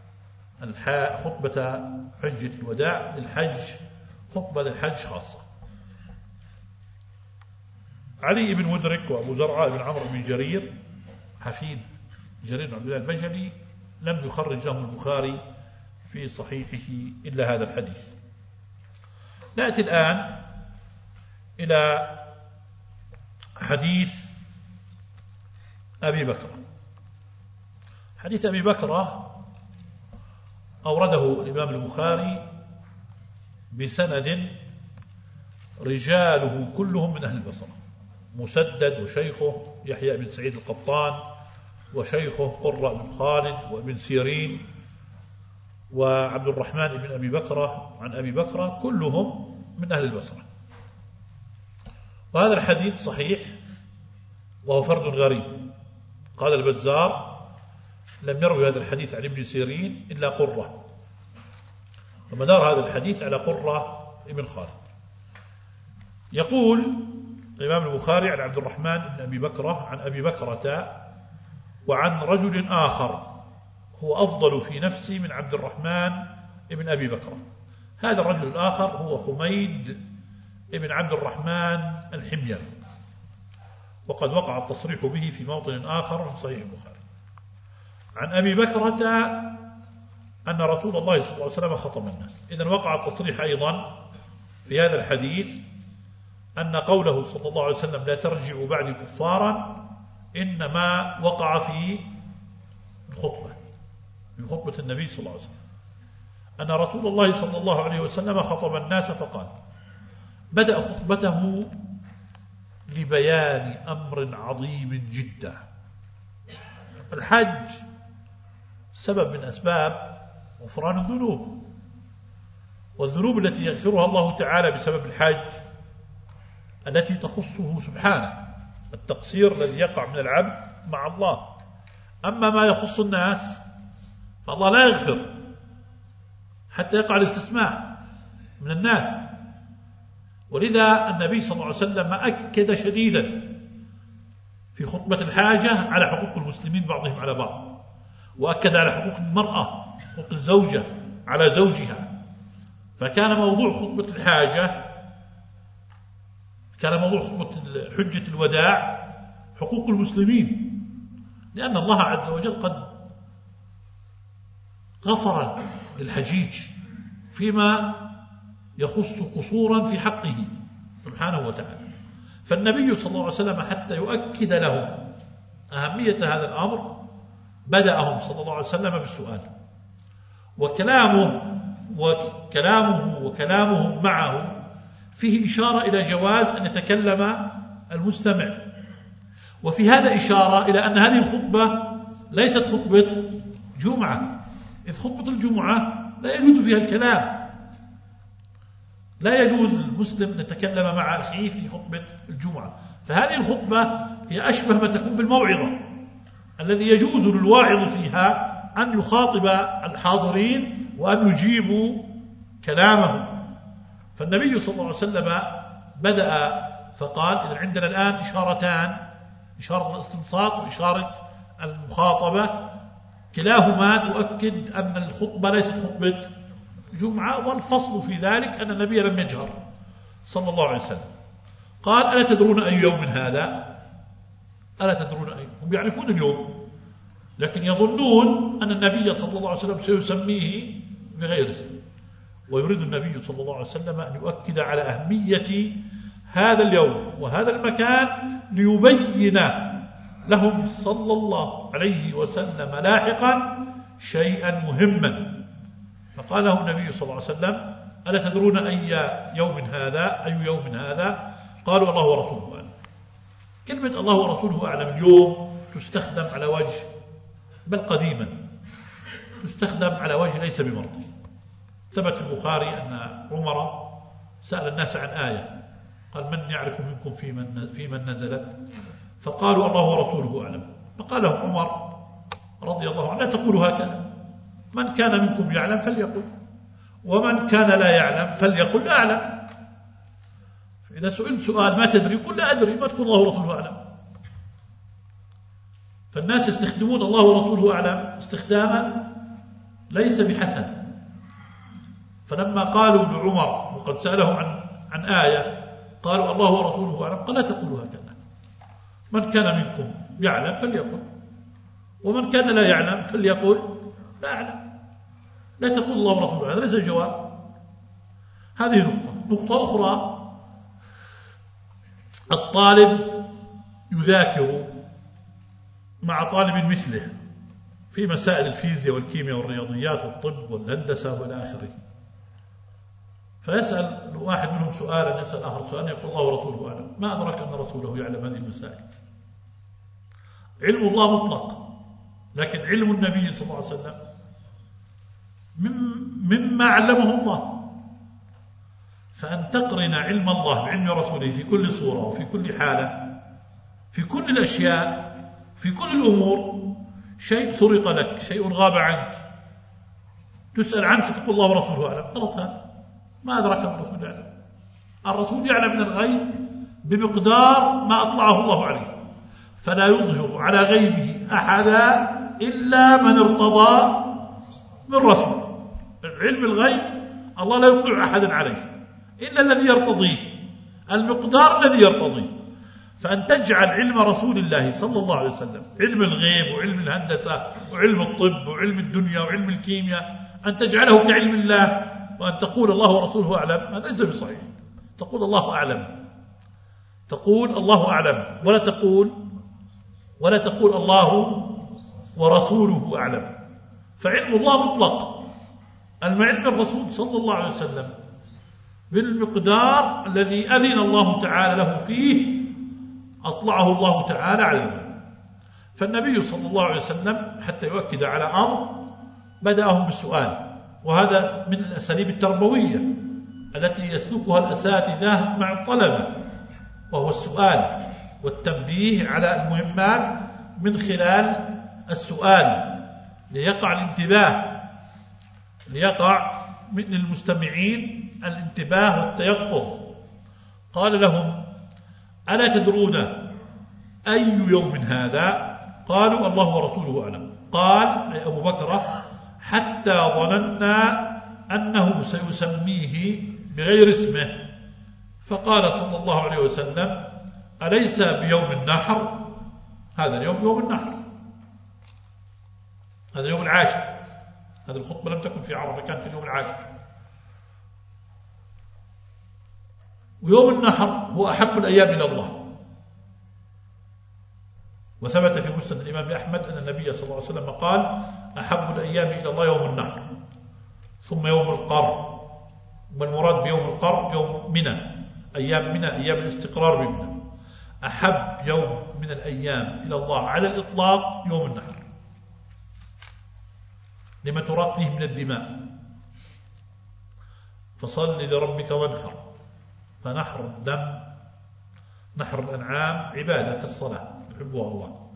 B: خطبة حجة الوداع للحج، خطبة للحج خاصة. علي بن مدرك وأبو زرعة بن عمرو بن جرير حفيد جرير بن عبد الله البجلي لم يخرج لهم البخاري في صحيحه إلا هذا الحديث. نأتي الآن إلى حديث أبي بكر. حديث أبي بكر أورده الإمام البخاري بسند رجاله كلهم من أهل البصرة، مسدد وشيخه يحيى بن سعيد القطان وشيخه قرة بن خالد وابن سيرين وعبد الرحمن بن أبي بكر عن أبي بكر، كلهم من أهل البصرة. وهذا الحديث صحيح وهو فرد غريب. قال البزار لم يروي هذا الحديث عن ابن سيرين إلا قرة، ومدار هذا الحديث على قرة ابن خالد. يقول الإمام البخاري عن عبد الرحمن بن أبي بكر عن أبي بكرة وعن رجل آخر هو أفضل في نفسي من عبد الرحمن بن أبي بكر. هذا الرجل الآخر هو حميد بن عبد الرحمن الحميري، وقد وقع التصريح به في موطن آخر في صحيح البخاري. عن أبي بكرة أن رسول الله صلى الله عليه وسلم خطب الناس. إذن وقع التصريح أيضا في هذا الحديث أن قوله صلى الله عليه وسلم لا ترجعوا بعد كفارا إنما وقع في الخطبة، في خطبة النبي صلى الله عليه وسلم، أن رسول الله صلى الله عليه وسلم خطب الناس فقال، بدأ خطبته لبيان أمر عظيم جدا. الحج سبب من أسباب غفران الذنوب، والذنوب التي يغفرها الله تعالى بسبب الحج التي تخصه سبحانه، التقصير الذي يقع من العبد مع الله. أما ما يخص الناس فالله لا يغفر حتى يقع الاستسماح من الناس. ولذا النبي صلى الله عليه وسلم أكد شديدا في خطبة الحاجة على حقوق المسلمين بعضهم على بعض، وأكد على حقوق المرأة، حقوق الزوجة على زوجها. فكان موضوع خطبة الحاجة، كان موضوع خطبة حجة الوداع حقوق المسلمين، لأن الله عز وجل قد غفر للحجيج فيما يخص قصورا في حقه سبحانه وتعالى. فالنبي صلى الله عليه وسلم حتى يؤكد لهم أهمية هذا الأمر بدأهم صلى الله عليه وسلم بالسؤال، وكلامه وكلامه وكلامهم معه فيه إشارة إلى جواز أن يتكلم المستمع، وفي هذا إشارة إلى أن هذه الخطبة ليست خطبة جمعة، إذ خطبة الجمعة لا يجوز فيها الكلام، لا يجوز للمسلم أن يتكلم مع أخيه في خطبة الجمعة. فهذه الخطبة هي أشبه ما تكون بالموعظة الذي يجوز للواعظ فيها أن يخاطب الحاضرين وأن يجيبوا كلامه. فالنبي صلى الله عليه وسلم بدأ فقال: إذا عندنا الآن إشارتان، إشارة الاستنصات وإشارة المخاطبة، كلاهما تؤكد أن الخطبة ليست خطبة جمعة، والفصل في ذلك أن النبي لم يجهر صلى الله عليه وسلم. قال: ألا تدرون أي يوم هذا؟ ألا تدرون أي؟ هم يعرفون اليوم، لكن يظنون أن النبي صلى الله عليه وسلم سيسميه بغير اسم، ويريد النبي صلى الله عليه وسلم أن يؤكد على أهمية هذا اليوم وهذا المكان ليبين لهم صلى الله عليه وسلم لاحقا شيئا مهما. فقال له النبي صلى الله عليه وسلم: ألا تدرون أي يوم هذا؟ أي يوم هذا؟ قالوا: الله ورسوله أعلم. كلمة الله ورسوله أعلم اليوم تستخدم على وجه، بل قديما تستخدم على وجه ليس بمرضي. ثبت في البخاري أن عمر سأل الناس عن آية، قال: من يعرف منكم في من, في من نزلت؟ فقالوا: الله ورسوله أعلم. فقال لهم عمر رضي الله عنه: لا تقولوا هكذا، من كان منكم يعلم فليقل، ومن كان لا يعلم فليقل أعلم. إذا سئلت سؤال ما تدري قل لا أدري، ما تقول الله ورسوله أعلم. فالناس يستخدمون الله ورسوله أعلم استخداما ليس بحسن. فلما قالوا لعمر وقد سألهم عن عن آية قالوا: الله ورسوله أعلم، قال: لا تقولوا هكذا، من كان منكم يعلم فليقل، ومن كان لا يعلم فليقل لا أعلم. لا تقول الله ورسوله، هذا ليس الجواب. هذه نقطة. نقطة أخرى: الطالب يذاكر مع طالب مثله في مسائل الفيزياء والكيمياء والرياضيات والطب والهندسة والى آخره، فيسأل واحد منهم سؤالا، يسأل آخر سؤالا، يقول: الله ورسوله أعلم. ما أدرك أن رسوله يعلم هذه المسائل؟ علم الله مطلق، لكن علم النبي صلى الله عليه وسلم مما علمه الله. فأن تقرن علم الله بعلم رسوله في كل صورة وفي كل حالة في كل الأشياء في كل الأمور، شيء سرق لك، شيء غاب عنك، تسأل عنه فتقول: الله ورسوله أعلم. غلط هذا، ما أدرك أن الرسول يعلم. الرسول يعلم من الغيب بمقدار ما أطلعه الله عليه، فلا يظهر على غيبه أحدا إلا من ارتضى من رسول. علم الغيب الله لا يطلع أحدا عليه إلا الذي يرتضيه، المقدار الذي يرتضيه. فأن تجعل علم رسول الله صلى الله عليه وسلم علم الغيب وعلم الهندسة وعلم الطب وعلم الدنيا وعلم الكيمياء، أن تجعله كعلم الله، وأن تقول الله ورسوله أعلم، هذا ليس بصحيح. تقول الله أعلم، تقول الله أعلم، ولا تقول ولا تقول الله ورسوله أعلم. فعلم الله مطلق، علم الرسول صلى الله عليه وسلم بالمقدار الذي أذن الله تعالى له فيه أطلعه الله تعالى عليه. فالنبي صلى الله عليه وسلم حتى يؤكد على أمر بدأهم بالسؤال، وهذا من الأساليب التربوية التي يسلكها الأساتذة مع الطلبة، وهو السؤال والتنبيه على المهمات من خلال السؤال، ليقع الانتباه ليقع للمستمعين الانتباه والتيقظ. قال لهم: ألا تدرون أي يوم هذا؟ قالوا: الله ورسوله أعلم. قال أي أبو بكر: حتى ظننا أنه سيسميه بغير اسمه. فقال صلى الله عليه وسلم: أليس بيوم النحر؟ هذا اليوم يوم النحر، هذا يوم العاشر. هذه الخطبة لم تكن في عرفة، كانت في اليوم العاشر. ويوم النحر هو أحب الأيام إلى الله، وثبت في مسند الإمام أحمد أن النبي صلى الله عليه وسلم قال: أحب الأيام إلى الله يوم النحر، ثم يوم القر. والمراد بيوم القر يوم منى، أيام منى، أيام الاستقرار بمنى. أحب يوم من الأيام إلى الله على الإطلاق يوم النحر، لما تراق فيه من الدماء. فصل لربك وانحر، فنحر الدم، نحر الأنعام عبادة كالصلاة يحبها الله.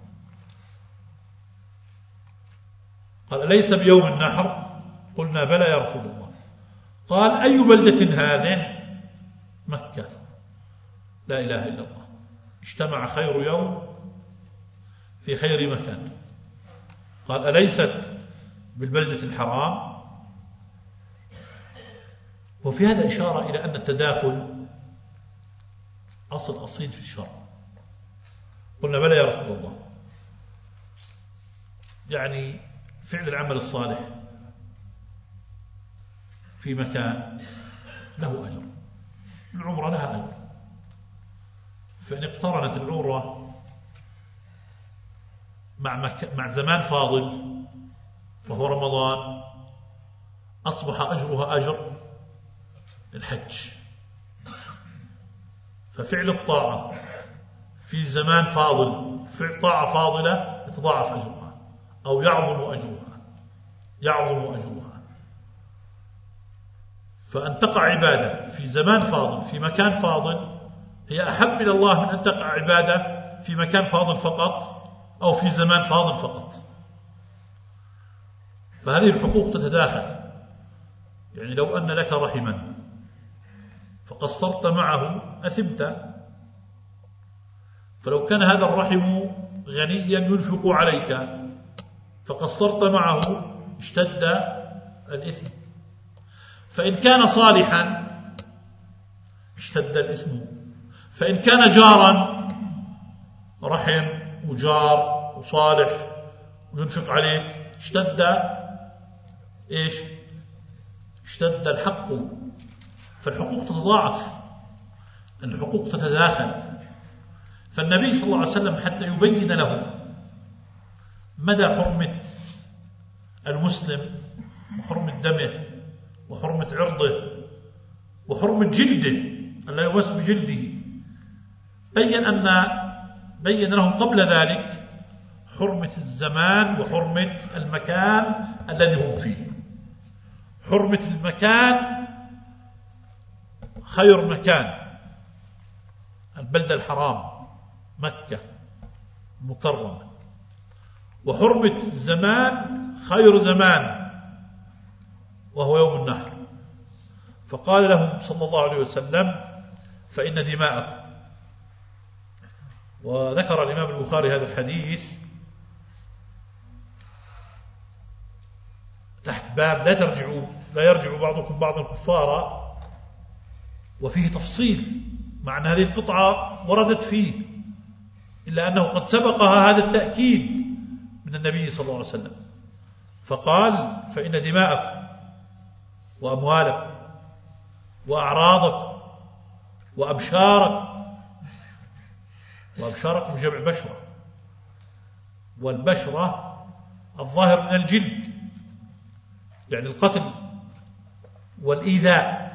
B: قال: أليس بيوم النحر؟ قلنا: بلى يا رسول الله. قال: أي بلدة هذه؟ مكة. لا إله إلا الله. اجتمع خير يوم في خير مكان. قال: أليست بالبلدة الحرام؟ وفي هذا إشارة إلى أن التداخل أصل أصيل في الشرع. قلنا: بلى يا رسول الله. يعني فعل العمل الصالح في مكان له أجر، العمرة لها أجر. فإن اقترنت العمرة مع, مك... مع زمان فاضل وهو رمضان، أصبح أجرها أجر الحج. ففعل الطاعة في زمان فاضل، فعل طاعة فاضلة، يتضاعف أجرها أو يعظم أجرها يعظم أجرها. فأن تقع عبادة في زمان فاضل في مكان فاضل هي أحب إلى الله من أن تقع عبادة في مكان فاضل فقط أو في زمان فاضل فقط. فهذه الحقوق تتداخل. يعني لو أن لك رحما فقصرت معه أثمت. فلو كان هذا الرحم غنيا ينفق عليك فقصرت معه اشتد الإثم. فإن كان صالحا اشتد الإثم. فإن كان جارا، رحم وجار وصالح وينفق عليك، اشتد إيش؟ اشتد الحق. فالحقوق تتضاعف، الحقوق تتداخل. فالنبي صلى الله عليه وسلم حتى يبين له مدى حرمة المسلم وحرمة دمه وحرمة عرضه وحرمة جلده، أن لا يمس بجلده، بين أن بين لهم قبل ذلك حرمة الزمان وحرمة المكان الذي هم فيه. حرمة المكان خير مكان البلدة الحرام مكة مكرمة، وحرمة الزمان خير زمان وهو يوم النحر. فقال لهم صلى الله عليه وسلم: فإن دماءكم. وذكر الإمام البخاري هذا الحديث تحت باب لا ترجعوا لا يرجع بعضكم بعض الكفار، وفيه تفصيل مع أن هذه القطعة وردت فيه، إلا أنه قد سبقها هذا التأكيد من النبي صلى الله عليه وسلم. فقال: فإن دماءكم وأموالكم وأعراضكم وأبشاركم، وأبشاركم جمع بشرة، والبشرة الظاهر من الجلد، يعني القتل والإيذاء.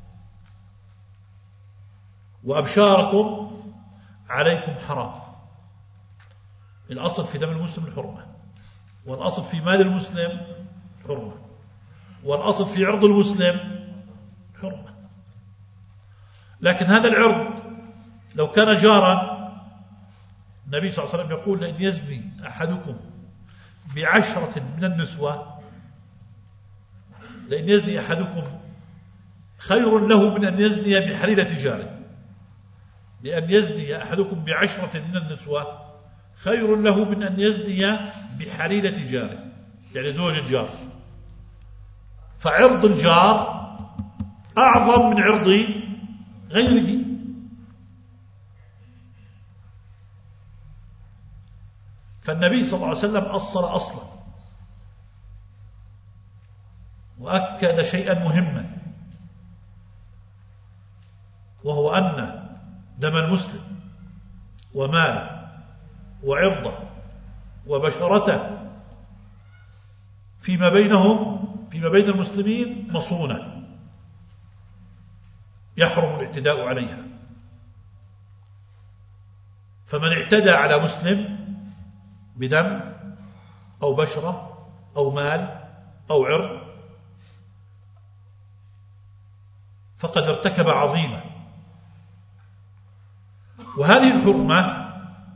B: وأبشاركم عليكم حرام. الأصل في دم المسلم الحرمة، والأصل في مال المسلم حرمة، والأصل في عرض المسلم حرمة. لكن هذا العرض لو كان جارا، النبي صلى الله عليه وسلم يقول: لأن يزني أحدكم بعشرة من النسوة، لأن يزني أحدكم خير له من أن يزني بحليلة جاره. لأن يزني أحدكم بعشرة من النسوة خير له من أن يزني بحليلة جاره، يعني زوج الجار. فعرض الجار أعظم من عرض غيره. فالنبي صلى الله عليه وسلم أصل أصلا وأكد شيئا مهما، وهو أن دم المسلم وماله وعرضه وبشرته فيما بينهم فيما بين المسلمين مصونة يحرم الاعتداء عليها. فمن اعتدى على مسلم بدم أو بشرة أو مال أو عرض فقد ارتكب عظيمة. وهذه الحرمة،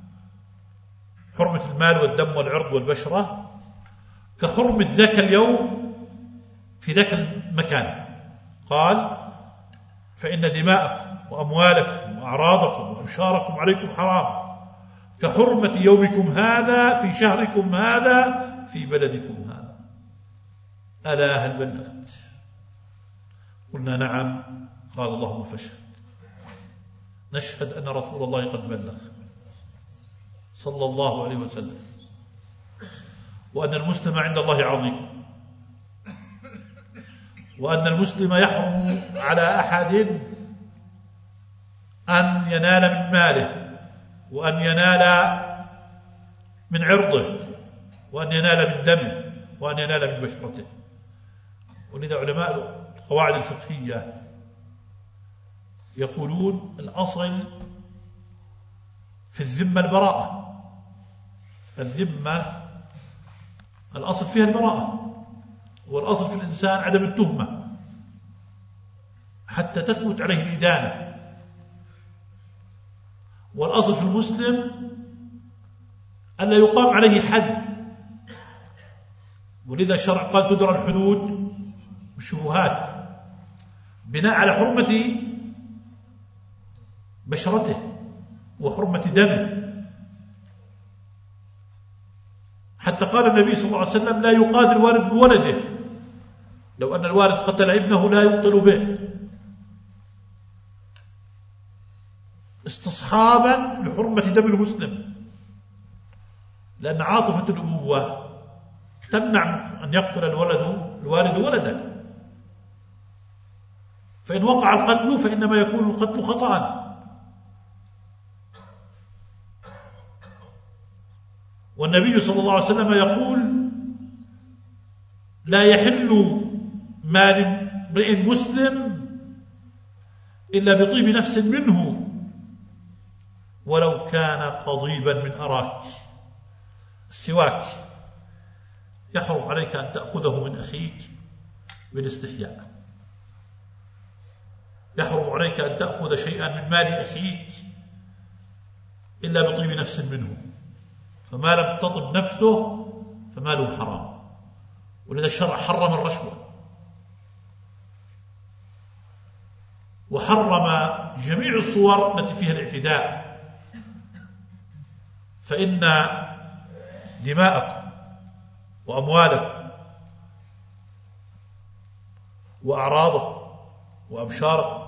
B: حرمة المال والدم والعرض والبشرة، كحرمة ذاك اليوم في ذاك المكان. قال: فإن دماءكم وأموالكم وأعراضكم وأمشاركم عليكم حرام كحرمة يومكم هذا في شهركم هذا في بلدكم هذا. ألا هل بلغت؟ قلنا: نعم. قال: اللهم فاشهد. نشهد أن رسول الله قد بلغ صلى الله عليه وسلم، وأن المسلم عند الله عظيم، وأن المسلم يحرم على أحد أن ينال من ماله، وأن ينال من عرضه، وأن ينال من دمه، وأن ينال من بشرته. ولذا علماء القواعد الفقهية يقولون: الأصل في الذمة البراءة. الذمة الأصل فيها البراءة، والأصل في الإنسان عدم التهمة حتى تثبت عليه الإدانة. والأصل في المسلم ألا يقام عليه حد. ولذا الشرع قال: تدرى الحدود بالشبهات، بناء على حرمة بشرته وحرمة دمه. حتى قال النبي صلى الله عليه وسلم: لا يقاتل الوالد بولده، لو أن الوالد قتل ابنه لا يقتل به، استصحابا لحرمة دم المسلم، لأن عاطفة الأبوة تمنع أن يقتل الولد الوالد ولدا، فإن وقع القتل فإنما يكون القتل خطأ. والنبي صلى الله عليه وسلم يقول: لا يحل مال امرئ مسلم إلا بطيب نفس منه ولو كان قضيبا من أراك. السواك يحرم عليك أن تأخذه من أخيك بالاستحياء، يحرم عليك أن تأخذ شيئا من مال أخيك إلا بطيب نفس منه، فما لم تطب نفسه فماله حرام. ولذا الشرع حرم الرشوة، وحرم جميع الصور التي فيها الاعتداء. فإن دماءكم وأموالكم وأعراضكم وأبشاركم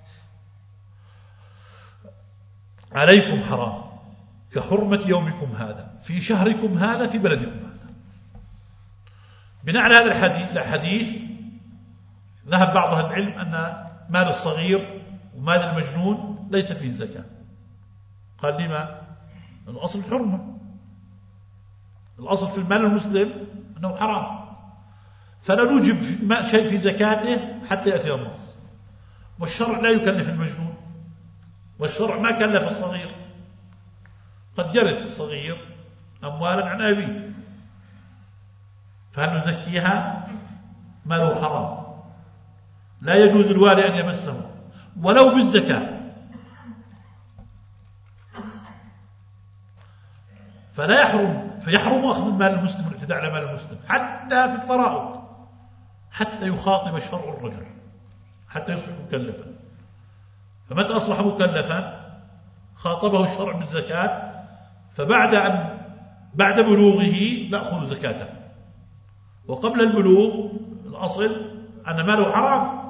B: عليكم حرام كحرمة يومكم هذا في شهركم هذا في بلدكم هذا. بناء على هذا الحديث ذهب بعض أهل العلم أن مال الصغير ومال المجنون ليس فيه زكاة. قال: لما؟ الأصل الحرمة، الأصل في المال المسلم أنه حرام، فلا نوجب شيء في زكاته حتى يأتي النص. والشرع لا يكلف المجنون، والشرع ما كلف الصغير. قد يرث الصغير أموالا عن أبيه، فهل نزكيها؟ ماله حرام، لا يجوز الوالي أن يمسه ولو بالزكاة. فلا يحرم فيحرم أخذ المال المسلم والاعتداء على مال المسلم حتى في الفرائض، حتى يخاطب الشرع الرجل، حتى يصبح مكلفا. فمتى أصبح مكلفا خاطبه الشرع بالزكاة، فبعد أن بعد بلوغه نأخذ زكاته، وقبل البلوغ الأصل أن ماله حرام.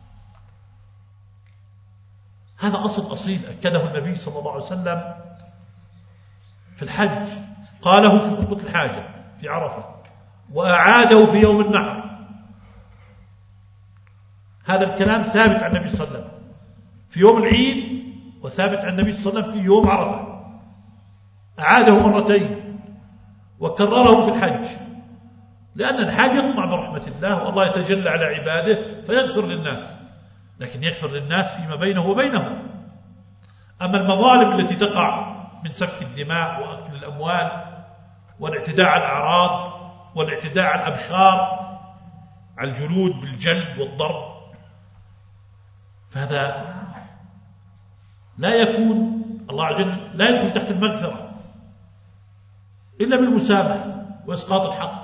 B: هذا أصل أصيل أكده النبي صلى الله عليه وسلم في الحج، قاله في خطبة الحاجة في عرفة، وأعاده في يوم النحر. هذا الكلام ثابت عن النبي صلى الله عليه وسلم في يوم العيد، وثابت عن النبي صلى الله عليه وسلم في يوم عرفة. أعاده مرتين وكرره في الحج، لأن الحاج يطمع برحمة الله والله يتجلى على عباده فيغفر للناس، لكن يغفر للناس فيما بينه وبينهم. أما المظالم التي تقع من سفك الدماء وأكل الأموال والاعتداء على الأعراض والاعتداء على الأبشار، على الجلود بالجلد والضرب، فهذا لا يكون، الله عز وجل لا يدخل تحت المغفرة إلا بالمسامحة وإسقاط الحق.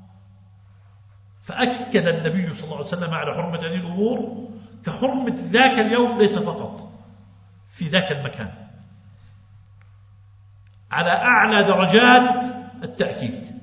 B: فأكد النبي صلى الله عليه وسلم على حرمة هذه الأمور كحرمة ذاك اليوم، ليس فقط في ذاك المكان، على أعلى درجات التأكيد.